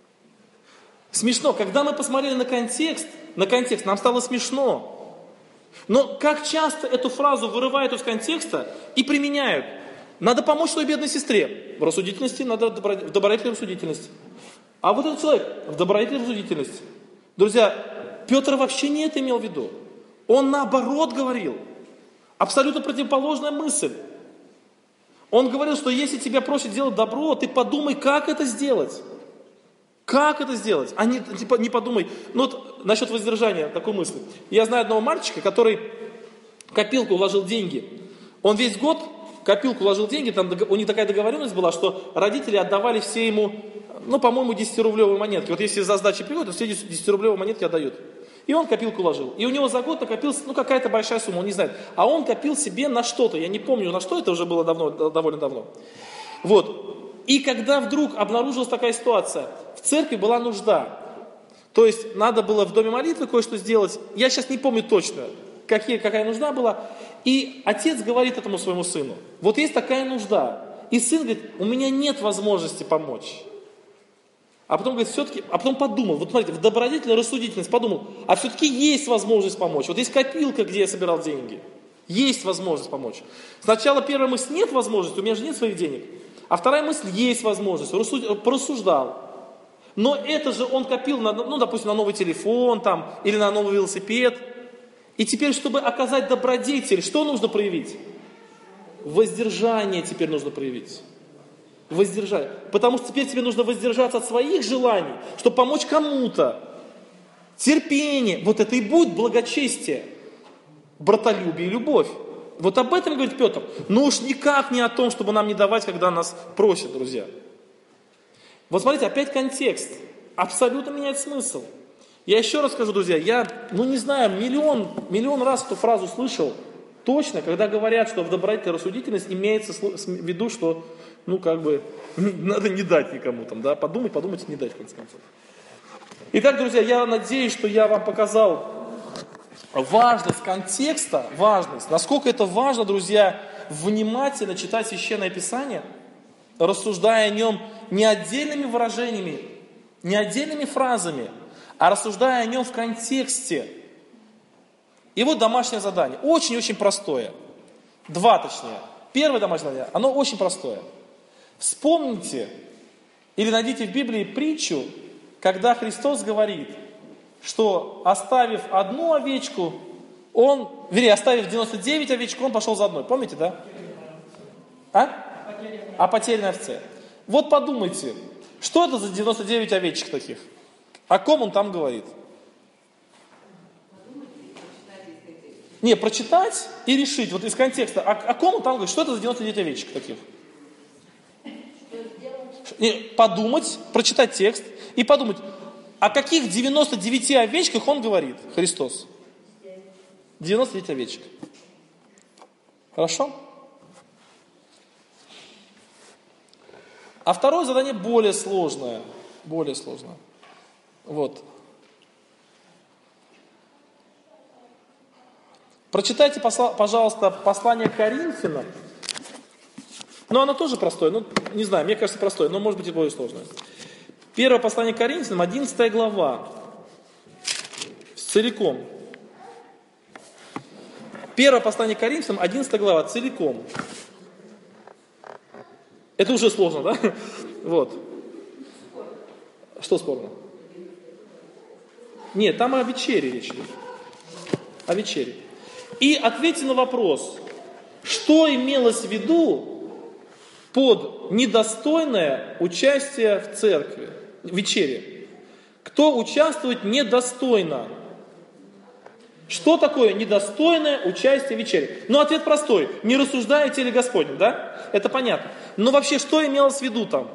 Смешно. Когда мы посмотрели на контекст, на контекст, нам стало смешно. Но как часто эту фразу вырывают из контекста и применяют? Надо помочь своей бедной сестре. В рассудительности надо в добродетельной рассудительности. А вот этот человек в добродетельной рассудительности. Друзья, Петр вообще не это имел в виду. Он наоборот говорил. Абсолютно противоположная мысль. Он говорил, что если тебя просят делать добро, ты подумай, как это сделать. Как это сделать? А не, типа, не подумай. Ну вот насчет воздержания, такой мысли. Я знаю одного мальчика, который в копилку вложил деньги. Он весь год в копилку вложил деньги, там у них такая договоренность была, что родители отдавали все ему, ну, по-моему, десятирублевые монетки. Вот если за сдачи приходят, то все десятирублевые монетки отдают. И он копилку ложил. И у него за год накопилась, ну, какая-то большая сумма, он не знает. А он копил себе на что-то. Я не помню, на что это уже было давно, довольно давно. Вот. И когда вдруг обнаружилась такая ситуация, в церкви была нужда. То есть надо было в доме молитвы кое-что сделать. Я сейчас не помню точно, какие, какая нужда была. И отец говорит этому своему сыну, вот есть такая нужда. И сын говорит, у меня нет возможности помочь. А потом говорит, все-таки, а потом подумал, вот смотрите, в добродетельной рассудительность подумал, а все-таки есть возможность помочь. Вот есть копилка, где я собирал деньги. Есть возможность помочь. Сначала первая мысль, нет возможности, у меня же нет своих денег. А вторая мысль, есть возможность, порассуждал. Но это же он копил, на, ну, допустим, на новый телефон там, или на новый велосипед. И теперь, чтобы оказать добродетель, что нужно проявить? Воздержание теперь нужно проявить. Воздержание. Потому что теперь тебе нужно воздержаться от своих желаний, чтобы помочь кому-то. Терпение. Вот это и будет благочестие. Братолюбие и любовь. Вот об этом говорит Петр. Но уж никак не о том, чтобы нам не давать, когда нас просят, друзья. Вот смотрите, опять контекст. Абсолютно меняет смысл. Я еще раз скажу, друзья, я, ну не знаю, миллион, миллион раз эту фразу слышал. Точно, когда говорят, что в добродетельной рассудительность имеется в виду, что, ну, как бы, надо не дать никому там, да, подумать, подумать и не дать, в конце концов. Итак, друзья, я надеюсь, что я вам показал важность контекста, важность, насколько это важно, друзья, внимательно читать Священное Писание, рассуждая о нем не отдельными выражениями, не отдельными фразами, а рассуждая о нем в контексте. И вот домашнее задание. Очень-очень простое. Два точнее. Первое домашнее задание, оно очень простое. Вспомните или найдите в Библии притчу, когда Христос говорит, что оставив одну овечку, он, вернее, оставив девяносто девять овечек, он пошел за одной. Помните, да? А? О потерянной овце. Вот подумайте, что это за девяносто девять овечек таких? О ком он там говорит? Не, прочитать и решить, вот из контекста, о, о ком он там говорит, что это за девяносто девять овечек таких? Не, подумать, прочитать текст и подумать, о каких девяноста девяти овечках он говорит, Христос? девяносто девять овечек. Хорошо? А второе задание более сложное. Более сложное. Вот. Прочитайте, пожалуйста, послание к Коринфянам. Но оно тоже простое. Ну, не знаю, мне кажется, простое, но может быть и более сложное. Первое послание к Коринфянам, одиннадцатая глава. Целиком. Первое послание к Коринфянам, одиннадцатая глава, целиком. Это уже сложно, да? Вот. Что спорно? Нет, там о вечере речь идет. О вечере. И ответьте на вопрос, что имелось в виду под недостойное участие в церкви, в вечере? Кто участвует недостойно? Что такое недостойное участие в вечере? Ну, ответ простой. Не рассуждая о теле Господнем, да? Это понятно. Но вообще, что имелось в виду там?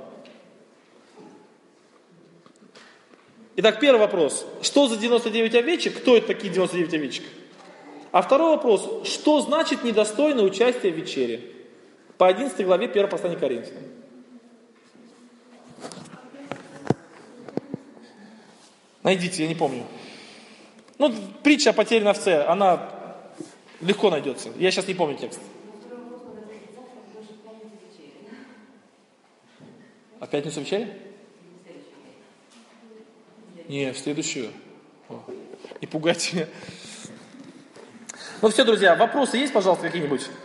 Итак, первый вопрос. Что за девяносто девять овечек? Кто это такие девяносто девять овечек? А второй вопрос. Что значит недостойное участие в вечере? По одиннадцатой главе первого послания к Коринфянам. Найдите, я не помню. Ну, притча о потерянной овце, она легко найдется. Я сейчас не помню текст. А пятницу вечеря? Не, в следующую. О, не пугайте меня. Ну все, друзья, вопросы есть, пожалуйста, какие-нибудь?